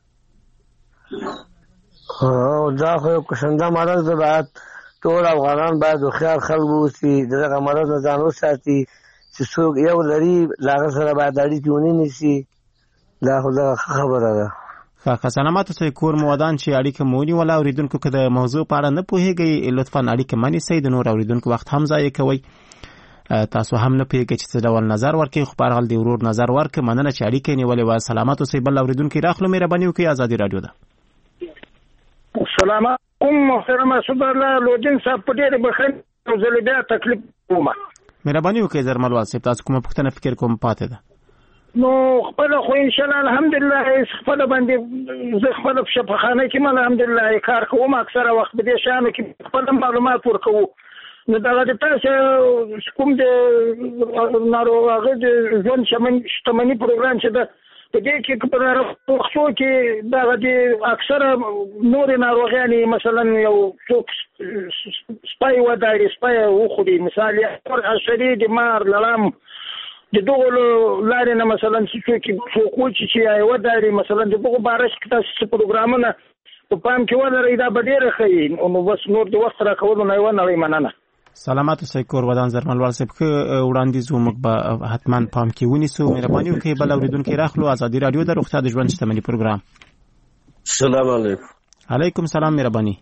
دا خو کوشنده مرض ده، باید ټول افغانان باید خیال خلک ووسي دغه مرض نه ځان وساتي چې څوک یو لري لاغه سره باید اړیکې ونیسي. دا خو دا خبره ده. ښه سلامات اوسئ کور مو ودان چې اړیکه مو ونیوله. اورېدونکو که د موضوع په اړه نه پوهېږئ لطفا اړیکه مه نیسئ، د نور اورېدونکو وخت هم ضایع کوئ. تاسو هم نه پوهېږئ چې څه ډول نظر ورکړئ، خو په هر حال د ورور نظر ورکړئ. مننه چې اړیکه یې نیولې وه. سلامات اوسئ. بل اورېدونکی راخلو. مهرباني وکړئ، ازادي راډیو ده. السلام علیکم محترم اسد الله لودین صاحب، په ډېرې بخښنې زه له بیا تکلیف کوم. مهرباني وکړئ زرملوال صاحب، تاسو کومه پوښتنه فکر کوم پاتې ده؟ نو خپل خو ان شاء الله الحمدلله خپل باندې زه خپل په شفاخانه کې مله الحمدلله کار کوم. اکثره وخت په دې شانو کې خپل معلومات ورکوو. نو دا د تاسو کوم د ناروغه د ژوند شتمنۍ پروګرام چې ده په دې کې په پښتو کې دا د اکثره نور ناروغیانې مثلا یو څوک سپای وداري سپای وخوري، مثال یې حشرې د مار لړم د دغو لارې نه مثلا څوک وچي چې وداري مثلا د دغو باره کې تاسو پروګرامونه په پام کې ولرئ. دا به ډېره ښه نو بس نور د وخت راکولو نه یې ونړئ. مننه. سلامات اوسئ کور ودان زرملوال صاحب. ښه وړاندیز موږ به حتما پام کې ونیسو. مهرباني وکړئ بل اورېدونکی راخلو. ازادي راډیو د روغتیا د ژوند شتمنۍ پروګرام. السلام علیکم. علیکم سلام. مهرباني.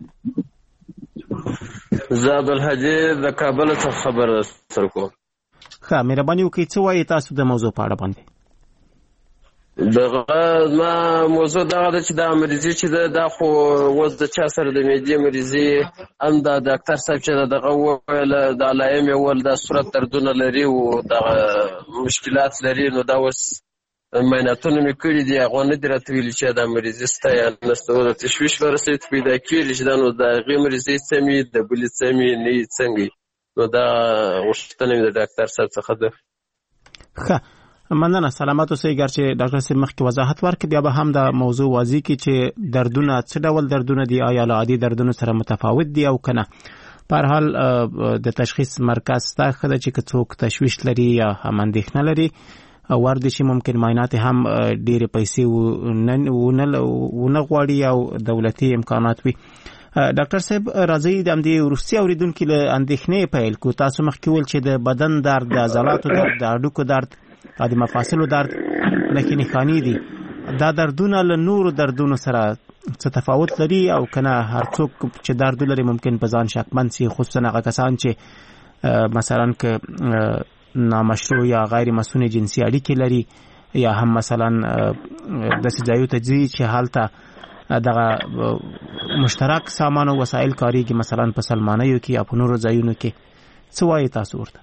زه عبدالحجي د کابل څخه خبر سره کوم. ښه مهرباني وکړئ څه وایي تاسو د موضوع په اړه باندې؟ دغه ما موضوع دغه ده چې دا مریضي چې دا خو اوس د چا سره د معدې مریضي هم دا ډاکټر صاحب چې دغه وویل د علایم یې وویل دا صورت دردونه لري او دغه مشکلات لري. نو دا اوس معایناتونه مې کړي دي، هغه نه دي راته ویلي چې دا مریضي شته یا نشته. د تشویش ورسېد پیدا کېږي چې دا نو د هغې مریضي څه مې د بلې څه مې نه وي څنګه. نو دا غوښتنه مې د ډاکټر صاحب څخه ده. ښه مننه. سلامات اوسئ. ګر چې ډاکټر صاحب مخکې وضاحت ورکړي بیا به هم دا موضوع واضح کړي چې دردونه څه ډول دردونه دي، آیا له عادي دردونو سره متفاوت دي او که نه. په هر حال د تشخیص مرکز شته، ښه ده چې که څوک تشویش لري یا هم اندېښنه لري وردی چې ممکن معاینات هم ډېرې پیسې ونه غواړي او دولتي امکانات وي. ډاکټر صاحب راځي د همدې وروستي اورېدونکي له اندېښنې پیل کړو. تاسو مخکې ویل چې د بدن درد، د عضلاتو درد، د هډوکو درد او د مفاصلو درد نښې نښانې دي. دا دردونه له نورو دردونو سره څه تفاوت لري او که نه هر څوک چې درد لري ممکن په ځان شکمن سي، خصوصا هغه کسان چې مثلا که نامشروع یا غیر مسنون جنسي اړیکې لري یا هم مثلا داسې ځایو ته ځي چې هلته دغه مشترک سامان او وسایل کاریږي، مثلا په سلمانیو کې یا په نورو ځایونو کې. څه وایي تاسو ورته؟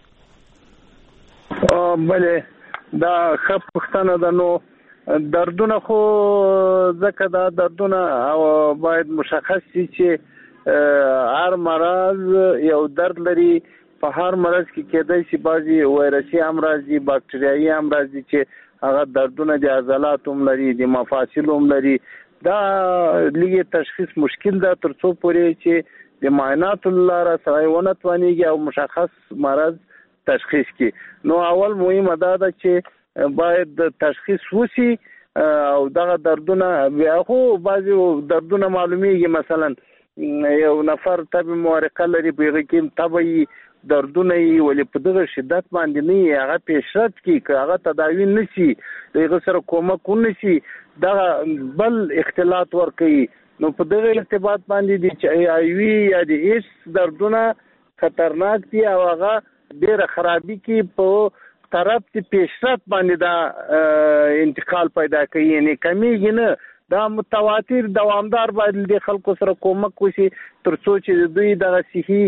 بله دا ښه پوښتنه ده. نو دردونه خو ځکه دا دردونه باید مشخص شي چې هر مرض یو درد لري. په هر مرض کې کېدای شي بعضي ویروسي امراض دي، باکتریایي امراض دي چې هغه دردونه د عضلاتو هم لري، د مفاصلو هم لري. دا لږ تشخیص مشکل ده تر څو پورې چې د معایناتو له لارې سړی ونه توانېږي او مشخص مرض تشخیص کړي. نو اول مهمه دا ده چې باید تشخیص وشي او دغه دردونه بیا خو بعضې دردونه معلومیږي. مثلا یو نفر تب محرقه لري، په هغه کې تبه دردونه یې ولې په دغه شدت باندې نه یي، هغه پیشرفت کړي، که هغه تداوي نه شي د هغه سره کومک ونه شي دغه بل اختلاط ورکوي. نو په دغه ارتباط باندې دي چې آیوي یا د ایس دردونه خطرناک دي او هغه ډېره خرابي کې په طرف د پیشرفت باندې دا انتقال پیدا کوي، یعنی کمیږي نه. دا متواتر دوامدار باید د خلکو سره کومک وشي تر څو چې دوی دغه صحي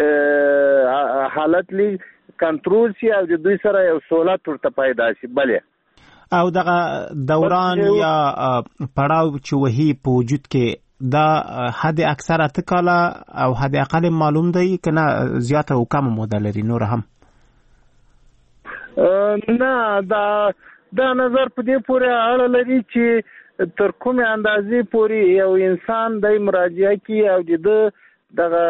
حالت لی کنټرول شي او د دوی سره یو سہولت ورته پیدا شي. بله او دغه دوران یا پړاو چې وهي په وجود کې دا حد اکثر 8 کاله او حد اقل معلوم دی که نه زیاته او کم موده لري نور هم؟ نه دا نظر په دې پورې اړه لري چې تر کومه اندازې پورې یو انسان د مراجعه کوي او دغه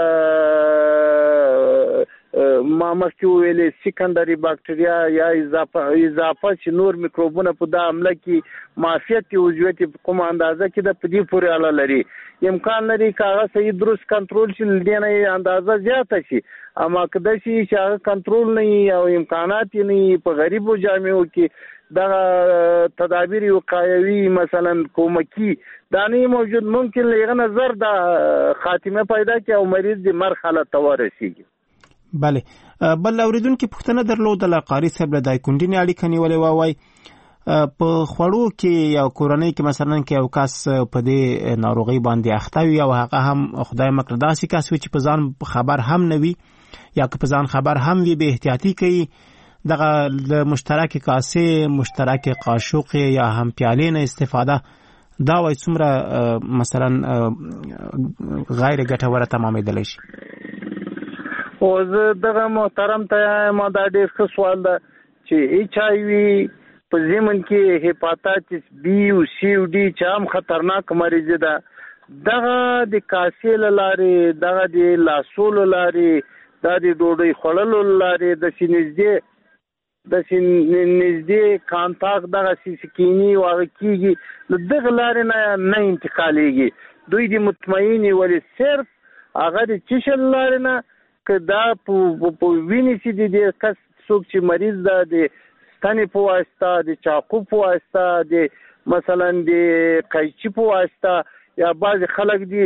ما مخکې ویلې سیکنډري باکټریا یا اضافه چې نور میکروبونه په دا عمله کې معافیت وجود په کومه اندازه کې د پدې پورې اړه لري. امکان لري چې هغه صحیح درست کنټرول شي لدینه اندازه زیاته شي، اما کله چې هغه کنټرول نه او امکانات نه په غریبو جامعو کې دا تدابیر وقایوي مثلا کومکی دا نه موجود، ممکن لغه نظر دا خاتمه پیدا کی او مریض د مرګ حالت ته ورسیږي. بله، بل اوریدونکو پوښتنه درلوده قاری صاحب له دایکونډینې اړیکه نیولې وای په خوړو کې یا کورنۍ کې مثلا کې یو کس په دې ناروغي باندې اخته وي او هغه هم خدای مکړه داسې کس وي چې په ځان خبر هم نه وي یا که په ځان خبر هم وي به احتیاطي کوي، دغه د مشترک کاسې، مشترک قاشق یا هم پیالې نه استفاده دا وای څومره مثلا غیر ګټوره تمامېدلی شي؟ او زه دغه محترم ته ما دا ډېر ښه سوال ده چې ایچ آی وي په ضمن کې هپاتایتس بی او سی او ډي چې هم خطرناک مریض ده، دغه د کاسې له لارې، دغه د لاسو له لارې، دا د ډوډۍ خوړلو له لارې د نږدې کانتاکت دغه سکینی واغ کیږي، دغه لارې نه انتقالیږي. دوی د مطمئنې ولې صرف هغه د چشل لارې نه که دا په وینې چې د کس څوک چې مریض ده د ستنې په واسطه، د چاقو په واسطه، د مثلا د قیچي په واسطه، یا بعضې خلک دي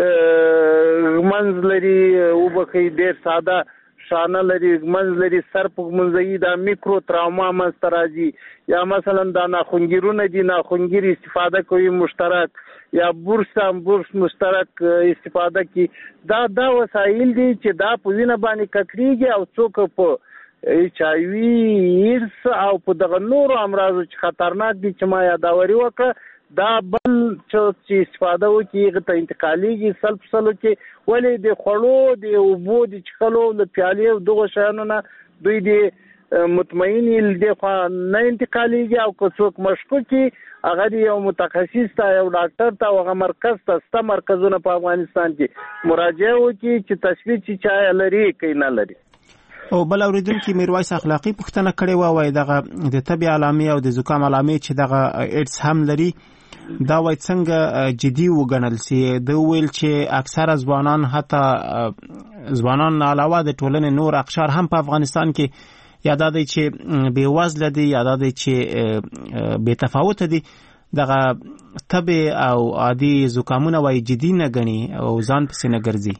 منځ لري وبخي ډېر ساده شانه لري، منځ لري سر په منځي دا میکرو تراوما منځته راځي، یا مثلا دا ناخونګیرونه دي، ناخونګیر استفاده کوي مشترک، یا بورس مشترک استفاده کوي. دا وسایل دي چې دا په وینه باندې ککړیږي او څوک په ایچ آی وي، ایډز او په دغه نورو امراضو چې خطرناک دي چې ما یاداوري وکړه، دا بل چې استفاده وکړي هغه ته انتقالیږي سلب سلو کې. ولې د خوړو، د اوبو د څښلو، د پیالې او دغه شیانو نه دوی د مطمئنې د خوا نه انتقالیږي، او که څوک مشکوکي هغه د یو متخصص ته، یو ډاکټر ته، هغه مرکز ته، سته مرکزونه په افغانستان کې مراجعه وکړي چې تشخیص چې چا لري که نه لري. او بل اوریدونکي میرویس اخلاقی پوښتنه کړې وای دغه د تبې علامې او د زکام علامې چې دغه ایډز هم لري دا وای څنګه جدي وګڼل سي؟ د ویل چې اکثره ځوانان، حتی ځوانان علاوه د ټولنې نور اقشار هم په افغانستان کې یا دا دی چې بې وزله دي یا دا دی چې بې تفاوته دي، دغه تبې او عادي زکامونه وای جدي نه ګڼي او ځان پسې نه ګرځي.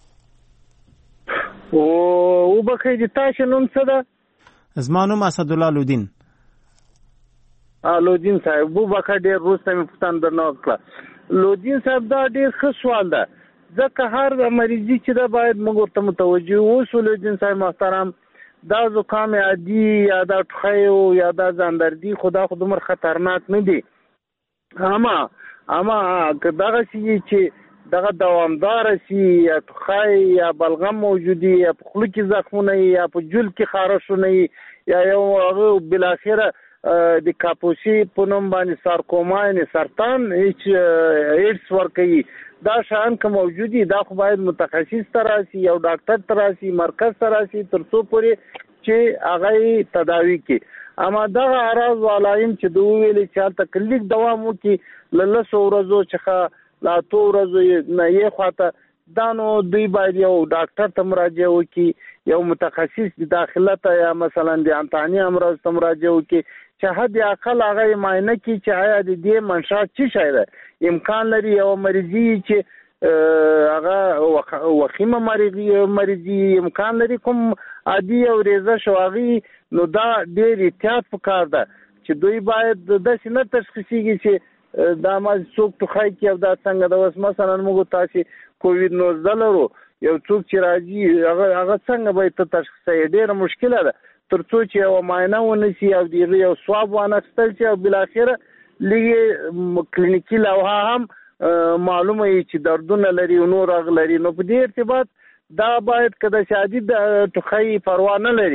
او بخیر د تاسو نوم څه ده؟ زما نوم اسدالله لودین. لودین صاحب بو بخیر ډیر روسته مې پوښتنه درنه وکړه. لودین صاحب دا ډیر ښه سوال ده، ځکه هر مریضي چې دا باید موږ ورته متوجه اوسو. لودین صاحب محترم، دا زکام عادي یا دا ټوخی یا دا ځاندردي خدا خو دومره خطرناک نه دي، اما که دغه چې دغه دوامدار شي یا ټوخی یا بلغم موجودي یا په خوله کې زخمونه یا په جل کې خارښونه یا یو هغه بالاخره د کاپوسی په نوم باندې سارکوما یعنی سرطان ایډز ورکوي، دا شان که موجودي دا خو باید متخصص ته راشي، یو ډاکټر ته راشي، مرکز ته راشي، تر څو پورې چې هغه تداوی کوي. اما دغه اعراض و علائم چې دوی ویلي چې هلته کلیک دوام وکړي له 10 ورځو څخه لا 2 ورځو نه یې خواته، دا نو دوی باید یو ډاکټر ته مراجعه وکړي، یو متخصص د داخله ته یا مثلا د انتاني امراض ته مراجعه وکړي چې حد اقل هغه معاینه کړي چې آیا د دې منشأ څه شی ده. امکان لري یو مریضي چې هغه وخیمه مریضي، امکان لري کوم عادي او ریزه شواغي، نو دا ډېر احتیاط پکار ده چې دوی باید داسې نه تشخیصیږي چې دا ما څوک ټوخی کوي او دا څنګه ده. اوس مثلا موږ تاسې کووید 19 لرو، یو څوک چې راځي هغه څنګه باید ته تشخیص ډېره مشکله ده تر څو چې یو معاینه ونشي او د یو سواب وانخیستل شي او بالاخره لږ کلینیکي لوحه هم معلومه وي چې دردونه لري او نور هغه لري. نو په دې ارتباط دا باید که د شادي د ټوخی پروا نه لري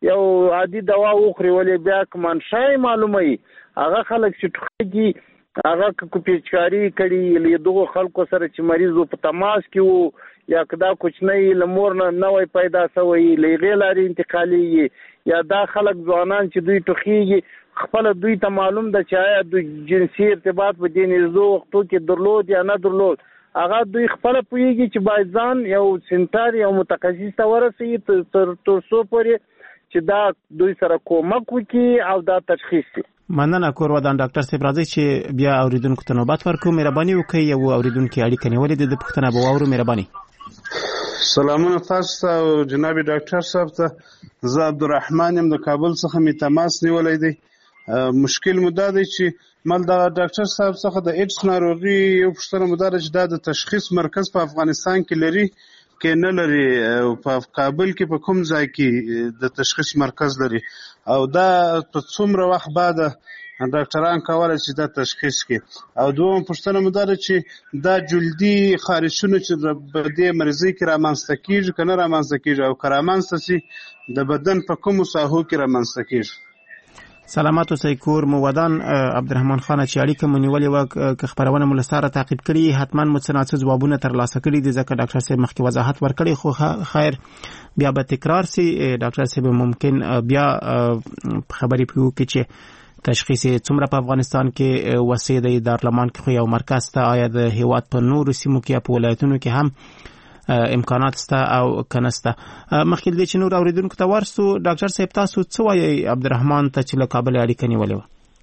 یو عادي دوا وخوري ولې بیا منشای معلومه هغه خلک چې ټوخیږي هغه کو پیچکاری کړي لیدو خلکو سره چې مریض په تماس کې وو یا کدا کوچنی لمور نه نوې پیدا شوی لېغې لاري انتقالي یا دا خلک ځوانان چې دوی ټوخیږي خپل دوی ته معلوم ده چې آیا د جنسي ارتباط په دې نږدې وختو کې درلود یا نه درلود هغه دوی خپل پوهیږي چې باید ځان یو سنټر یو متخصص ته ورسي تر څو پورې چې دا دوی سره کومک وکړي او دا تشخیص شي. مننه کور ودان ډاکټر صاحب راځي چې بیا اوریدونکو ته نوبت ورکړو. مهرباني وکړئ یو اوریدونکو اړیکه نیولې د پښتنه به واورو. مهرباني. سلامونه تاسو ته جناب ډاکټر صاحب ته. زه عبدالرحمن يم د کابل څخه می تماس نیولې دی. مشکل مو دا دی چې مل د ډاکټر صاحب څخه د ایډز ناروغي یو پښتنه مدارج د تشخیص مرکز په افغانستان کې لري کې نه لري په کابل کې په کوم ځای کې د تشخیص مرکز لري او دا په څومره وخت بعد ډاکټران کولای شي دا تشخیص کړي او دوم پښتنه مدار چې دا جلدی خارشونه چې په دې مرزي کې رامنځته کیږي کنه رامنځته کیږي او کرامنځته سي د بدن په کوم ساحو کې رامنځته کیږي. سلامات اوسئ کور مو ودان. عبدالرحمن خان چې اړیکه مو نیولې وه که خبرونه مو له ساره تعقیب کړي حتما مو څه ناڅه ځوابونه ترلاسه کړي دي ځکه ډاکټر صاحب مخکې وضاحت ورکړی خو خیر بیا به تکرار سي. ډاکټر صاحب ممکن بیا خبرې پیو کې چې تشخیص څومره په افغانستان کې وسې دی دارالمان کې خو یو مرکز ته آیا د هیواد په نورو سیمو کې په ولایتونو کې هم امکانات سته او کنسته. مخکې دې چې نور اوریدونکو ته ورسو ډاکټر صاحب تاسو څه وایي عبدالرحمن ته چې له کابل اړیکه نیولې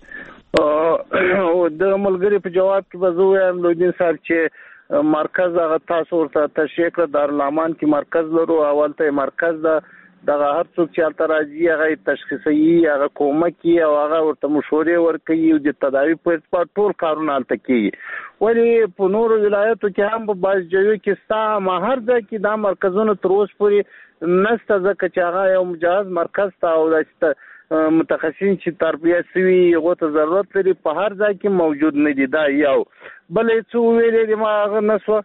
وه؟ د ملګري په جواب کې به زه وایم لودین صاحب چې مرکز هغه تاسو ورته تشریح کړه دارالمان کې مرکز لرو اول ته مرکز ده دغه هر څوک چې الته راځي هغه تشخیصي هغه کومک او هغه ورته مشورې ورکوي او د تداوی په ټول کارونه الته کوي. ولی په نورو ولایتو کې هم په بعض ځایو کې ستا مهر ده کې دا مرکزونه تر اوسه پورې نشته ځکه چې هغه یو مجهز مرکز ته او متخصصین چې تربیه شوي هغو ته ضرورت لري په هر ځای کې موجود نه دي. دا یو بل څه ویلې دي ما هغه نسوه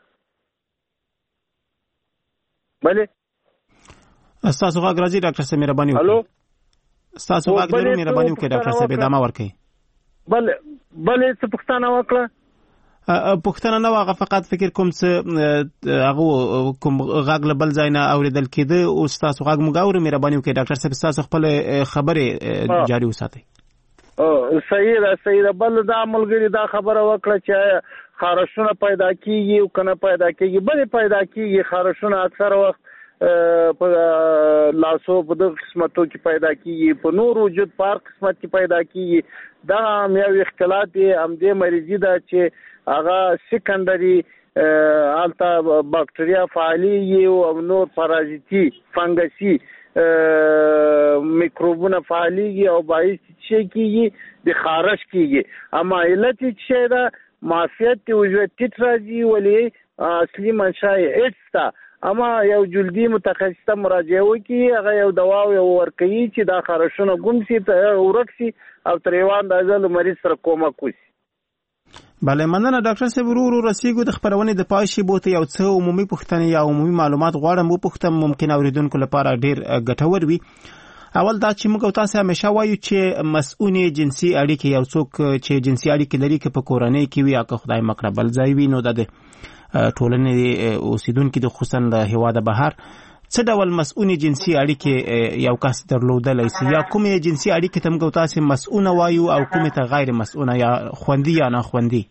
بلې استاسو غاګ راځي ډاکټر صاحب مهرباني وکړئ. استاسو غاګ لري مهرباني وکړئ ډاکټر صاحب ادامه ورکړئ. بل څه پښتنه وکړه پښتنه نه واغه فقط فکر کوم څه هغه کوم غاګ له بل ځای نه اوریدل کېده او استاسو غاګ موږ اورو. مهرباني وکړئ ډاکټر صاحب استاسو خپل خبره جاری وساتئ. صحیح ده. بل دا ملګری دا خبره وکړه چې خارشونه پیدا کیږي او کنه پیدا کیږي بل پیدا کیږي خارشونه اکثر وخت په لاسو په دغه قسمتو کې پیدا کیږي په نور وجود په قسمت کې پیدا کیږي. دا هم یو اختلاط دی هم د مریضي دا چې هغه سیکنډري الته باکټریا فعالي او نور پارازیتي فنګسي میکروبونه فعالي او باعث شي کیږي د خارش کیږي. اما علت چې دا معافیت وجود ټیټ راځي ولی اصلي منشأ ایډز تا اما یو جلدی متخصص ته مراجعه وکړي هغه یو دوا ورکوي چې دا خارشونه ګم شي ورک شي او تر یو اندازه مریض سره کومک وشي. بله مننه ډاکټر صاحب ورو رسیدو د خبرونې د پای شی بوته یو څه عمومي پوښتنې یا عمومي معلومات غواړم وو پوښتم ممکن اوریدونکو لپاره ډیر ګټور وي. اول دا چې موږ تاسو همیشه وایو چې مسؤل جنسي اړیکې یو څوک چې جنسي اړیکې لري که په کورنۍ کې وي یا که خدای مکړه بل ځای وي نو د ټولنې اوسیدونکو د خصوصا د هیواد بهر څه ډول مسؤل جنسي اړیکې یو کس درلودلی سي یا کومې جنسي اړیکې ته موږ تاسو مسؤل وایو او کومې ته غیر مسؤل یا خوندي یا نه خوندي؟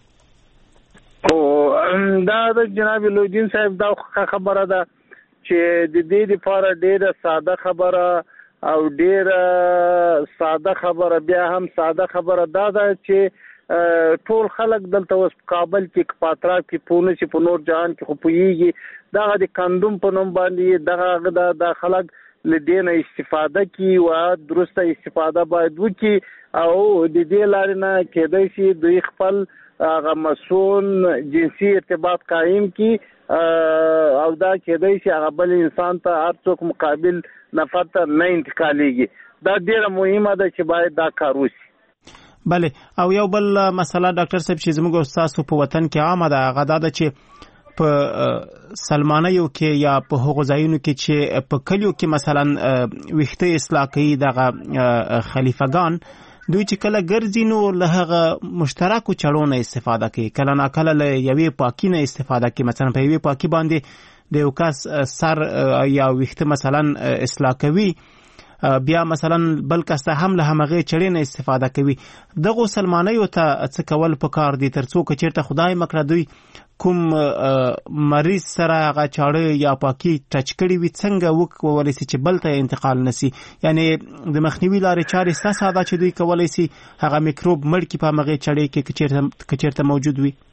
دا د جناب لودین صاحب دا خبره ده چې د دې لپاره ډیره ساده خبره او ډیره ساده خبره بیا هم ساده خبره دا ده چې ټول خلک دلته اوس کابل کې پاترا کې پونه چې په نور جهان کې خو پوهیږي دا د کاندوم په نوم باندې دغه د خلک لدینه استفاده کی او درسته استفاده باید وکي او د دې لارې نه کېدای شي دوی خپل هغه مسون جنسي ارتباط قائم کی او دا کېدای شي هغه بل انسان ته هر څوک مقابل نفر ته نه انتقالېږي. دا ډیره مهمه ده چې باید دا کار وشي. بله او یو بل مسله ډاکټر صاحب چې زموږ استاد په وطن کې عامه ده هغه دا چې په سلمانیو کې یا په هغو ځایونو کې چې په کلیو کې مثلا ویښته اصلاح کوي دغه خلیفګان دوی چې کله ګرځي نو له هغه مشترکو چړو نه استفاده کوي، کله ناکله له یوې پاکي نه استفاده کوي. مثلا په یوې پاکي باندې د یو کس سر یا ویښته مثلا اصلاح کوي، بیا مثلا بل کس ته هم له همغه چړې نه استفاده کوي. دغه سلمانیو ته څه کول پکار دي ترڅو که چیرته خدای مکړه دوی کوم مریض سره هغه چاړه یا پاکي ټچ کړي وي څنګه وکولای شي چې بل ته انتقال نشي؟ یعنی د مخنیوي لارې چارې ستاسو دا چې دوی کولای شي هغه میکروب مړ کی په هغه چړې کې چیرته موجود وي.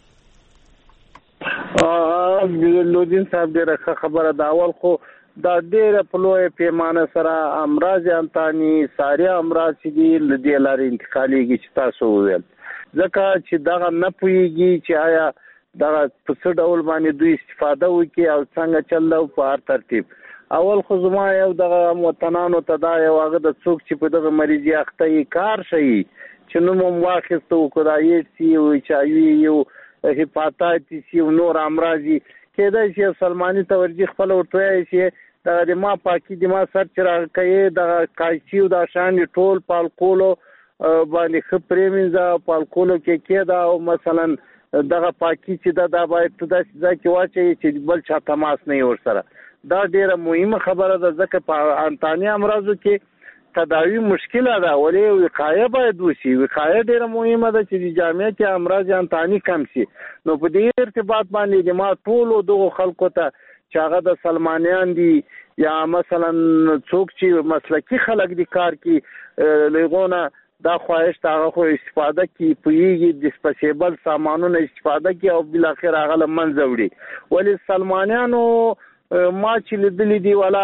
لودین صاحب ډیره خبره دا اول خو دا ډیره په لوی پیمانه سره امراض انتاني ساري امراض دي لدی لارې انتقاليږي چې تاسو وویل، ځکه چې دا نه پويږي چې آیا دا په څه ډول باندې دوی استفاده وکړي او څنګه چلو په هر ترتیب. اول خو زما یو دغه وطنانو ته دا یو هغه د څوک چې په دغه مریضي اخته یې کار شي چې نو مو واخیستو کړای شي او چې یو هپاتایتس یو نور امراضي کېدای شي سلماني تورجی خپل ورته شي د ما پاکي د ما سر چر کوي د کایسیو د شان ټول پالکولو باندې خپرېمنځه پالکولو کې دا او مثلا دغه پاکي چې دا باید ته د ځکه واچي چې بل چا تماس نه ور سره. دا ډیره مهمه خبره ده ځکه په انتاني امراضو کې تداوی مشکله ده، ولې وقایه باید وشي. وقایه ډیره مهمه ده چې جامعه کې امراض انتاني کم شي. نو په دې ارتباط باندې د ما ټول دغه خلکو ته چې هغه د سلمانیان دي یا مثلا څوک چې مسلکی خلک دي کار کې لغونه دا خواهش هغه خو استفاده کی پویږي ډسپوزیبل سامانونو استفاده کی او بل اخر هغه منځوړي. ولی سلمانیانو ما چې لیدلی دی ولا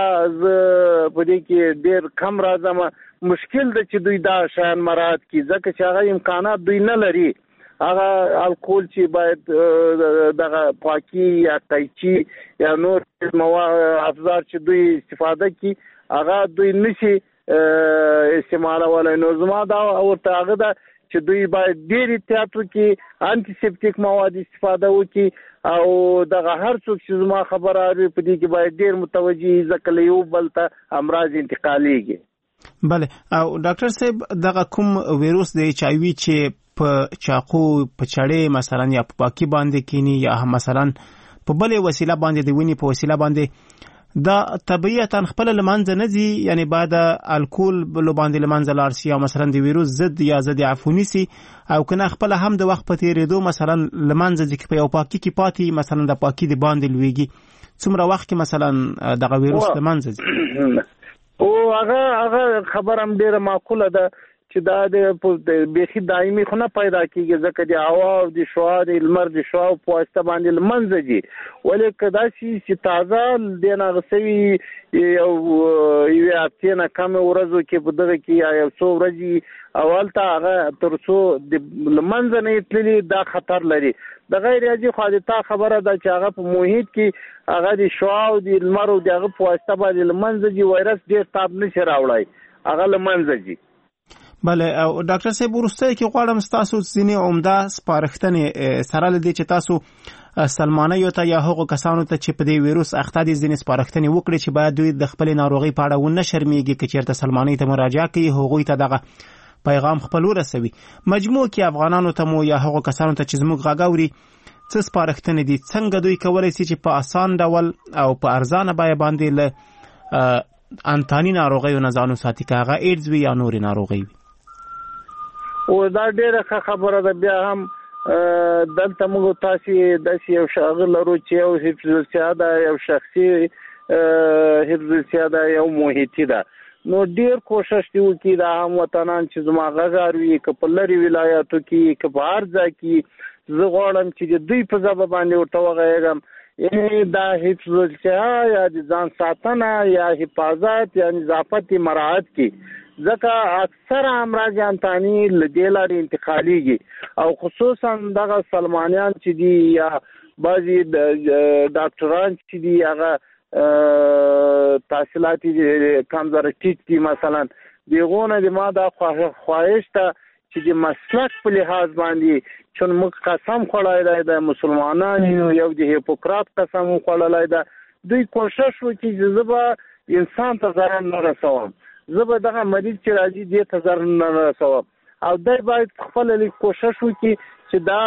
په دې کې ډیر کم راځم، مشکل ده چې دوی دا شان مراد کی ځکه چې هغه امکانات دوی نه لري. هغه الکول چې باید دغه پاکي یا قیچي یا نور افزار چې دوی استفاده کی هغه دوی نشي استعمال ولا. نو زما دا ورته هغه دا چې دوی باید ډیر احتیاط وکړي، انټي سیپټیک مواد استفاده وکړي او دغه هر څوک چې زما خبره اوري په دې کې باید ډیر متوجي ځکه یو بل ته امراض انتقاليږي. بله او ډاکټر صاحب دغه کوم ویروس د ایچ آی وی چې په چاقو په چړې مثلا یا په پاکي باندې کینی یا مثلا په بلې وسیله باندې د ویني په وسیله باندې دا طبيعتا خپل لمنځ نه ځي، یعنی بعد الکول بل باندې لمنځ لاړ شي او مثلا د ویروس ضد یا ضد عفونی سي او کنه خپل هم د وخت په تیریدو مثلا لمنځ ځي په یو پاکي کې پاتې مثلا د پاکي د باندې لويږي څومره وخت کې مثلا دغه ویروس لمنځ ځي. او هغه خبر هم ډیره معقوله ده چې دا د بيخي دایمي خو نه پیدا کیږي ځکه د هوا او د شعاع د لمر د شعاع په واسطه باندې لمنځي، ولې کدا چې تازه د ناغسوي یو هفته نه کم ورځو کې په دغه کې یو څو ورځې اول ته هغه ترڅو د لمنځ نه تللی دا خطر لري. د غیر عادي خاطر خبره ده چې هغه په محیط کې هغه د شعاع او د لمر او دغه په واسطه باندې لمنځي وایرس ډیر تاب نشي راوړای هغه لمنځي. بله او ډاکټر صاحب ورسته کې غواړم تاسو ځینې عمده سپارښتنې سره لدی چې تاسو سلمانیو ته یا هغو کسانو ته چې په دې ویروس اخته دي ځینې سپارښتنې وکړي چې باید دوی د خپل ناروغي په اړه ونه شرمېږي چې چیرته سلمانی ته مراجعه کوي هغوی ته دغه پیغام خپل ورسوي. مجموع کې افغانانو ته مو یا هغو کسانو ته چې زموږ غږ اوري څه سپارښتنې دي څنګه دوی کولای شي چې په اسان ډول او په ارزانه بیه باندې له انتاني ناروغیو نه ځانو ساتي که هغه ایډز وي یا نورې ناروغۍ وي؟ او دا ډیره خبره ده. بیا هم دلته موږ تاسو د یو شاغل لرو چې یو حفظ السیاده یو شخصي حفظ السیاده یو محیطي ده. نو ډیر کوشش دی وکړي دا هم وطنان چې زما غږاروي که په لري ولایاتو کې که په هر ځای کې زه غواړم چې دوی په ځبه باندې ورته وغږیږم، یعنی دا حفظ السیاده یا د ځان ساتنه یا حفاظت یا نظافت مراعات کی ځکه اکثر امراض انتاني لدې لارې انتقاليږي او خصوصا دغه سلمانیان چې دي یا بعضي ډاکټران چې دي هغه تحصیلات کمزوري دي مثلا دیغونه د ما دا خواهش ته چې د مسلک په لحاظ باندې چون موږ قسم خوړای دی د مسلمانانو یو د هیپوکرات قسم خوړلای دی دوی کوشش وکړي چې زبا انسان ته ضرر نه رسوم زبا دغه مریض چې راځي دې ته ضرر نه رسوم او دای باید خپل کوشش وکړي چې دا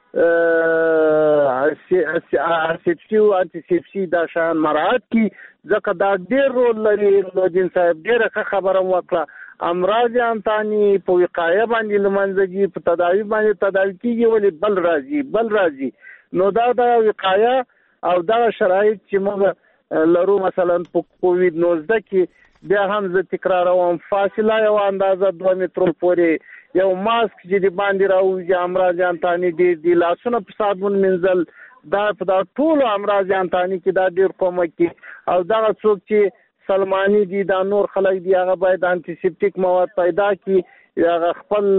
سیفټي او انټي سیفټي دا شان مراعات کی ځکه دا ډېر رول لري نو دین صاحب ډېر خبره وکړه امراض انتانی په وقایه باندې لمنځي په تداوی باندې تداوی کیږي ولې بل راځي نو دا د وقایه او دا شرایط چې موږ لرو مثلا په کووید 19 کې بیا هم زه تکراروم فاصله یو اندازه 2 مترو پورې یو ماسک چې دی باندې راوځي امراض انتانی دی لاسونه په صابون منځل دا په ټول امراض انتانی کې دا ډیر کومک کی او دا څوک چې سلمانی دي دا نور خلک دی هغه باید انټي سیپټیک مواد پیدا کی هغه خپل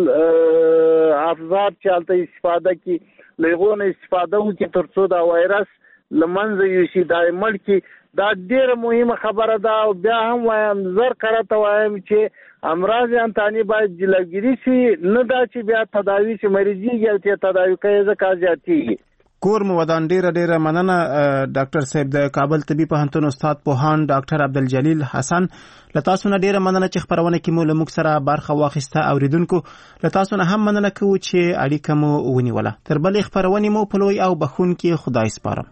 افزار چالتې استفاده کی لغونه استفاده وکړي ترڅو دا وایرس لمنځه یوشي دا مړ کی دا ډیره مهمه خبره ده او بیا هم وایم زر کرته وایم چې امراض انتانی باید جلوگیری شي نه دا چې بیا تداوی شي مریضي ګټه تداوی کوي ځکه ځاتي کور مو ودان ډیره مننه ډاکټر صاحب د کابل طبي پوهنتون استاد پوهان ډاکټر عبدالجلیل حسن لتاسو نه ډیره مننه چې خبرونه کې مو له موږ سره برخه واخیسته اوریدونکو لتاسو نه هم مننه کوو چې اړیکه مو ونیوله تر بلې خبرونه مو په لوی او بخون کې خدای سپارم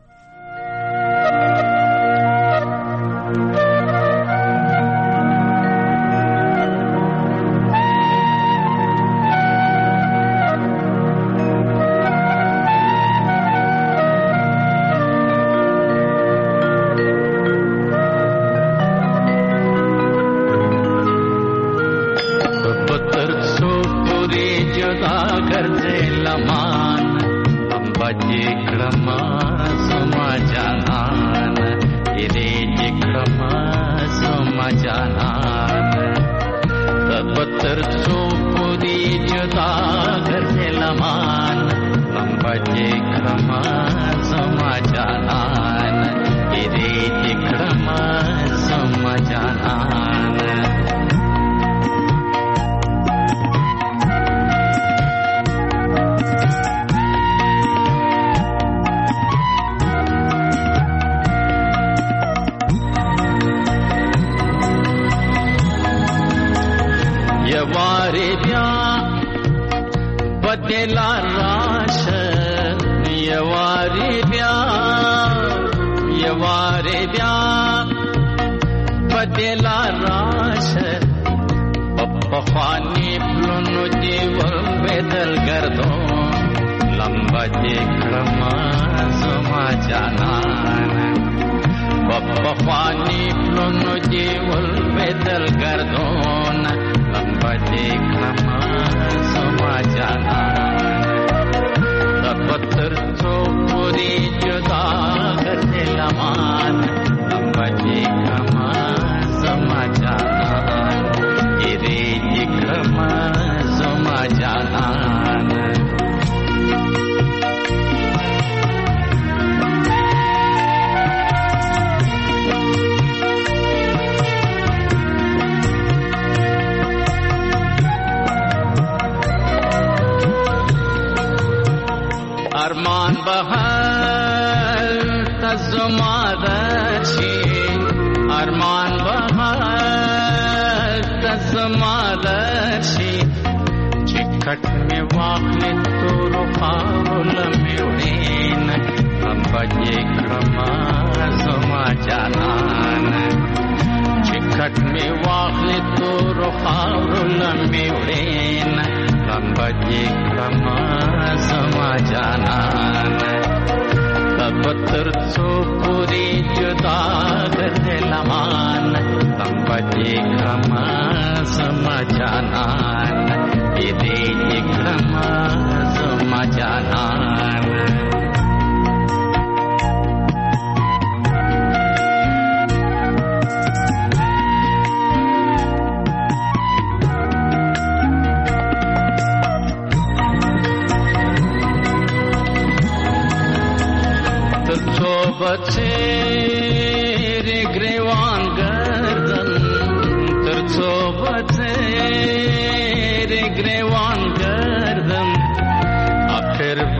Grewan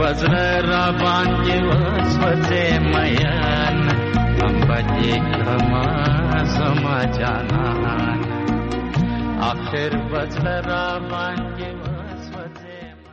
بزړه را باندې وسوځې میان هم پدې کما زما جانان اخر بزړه را باندې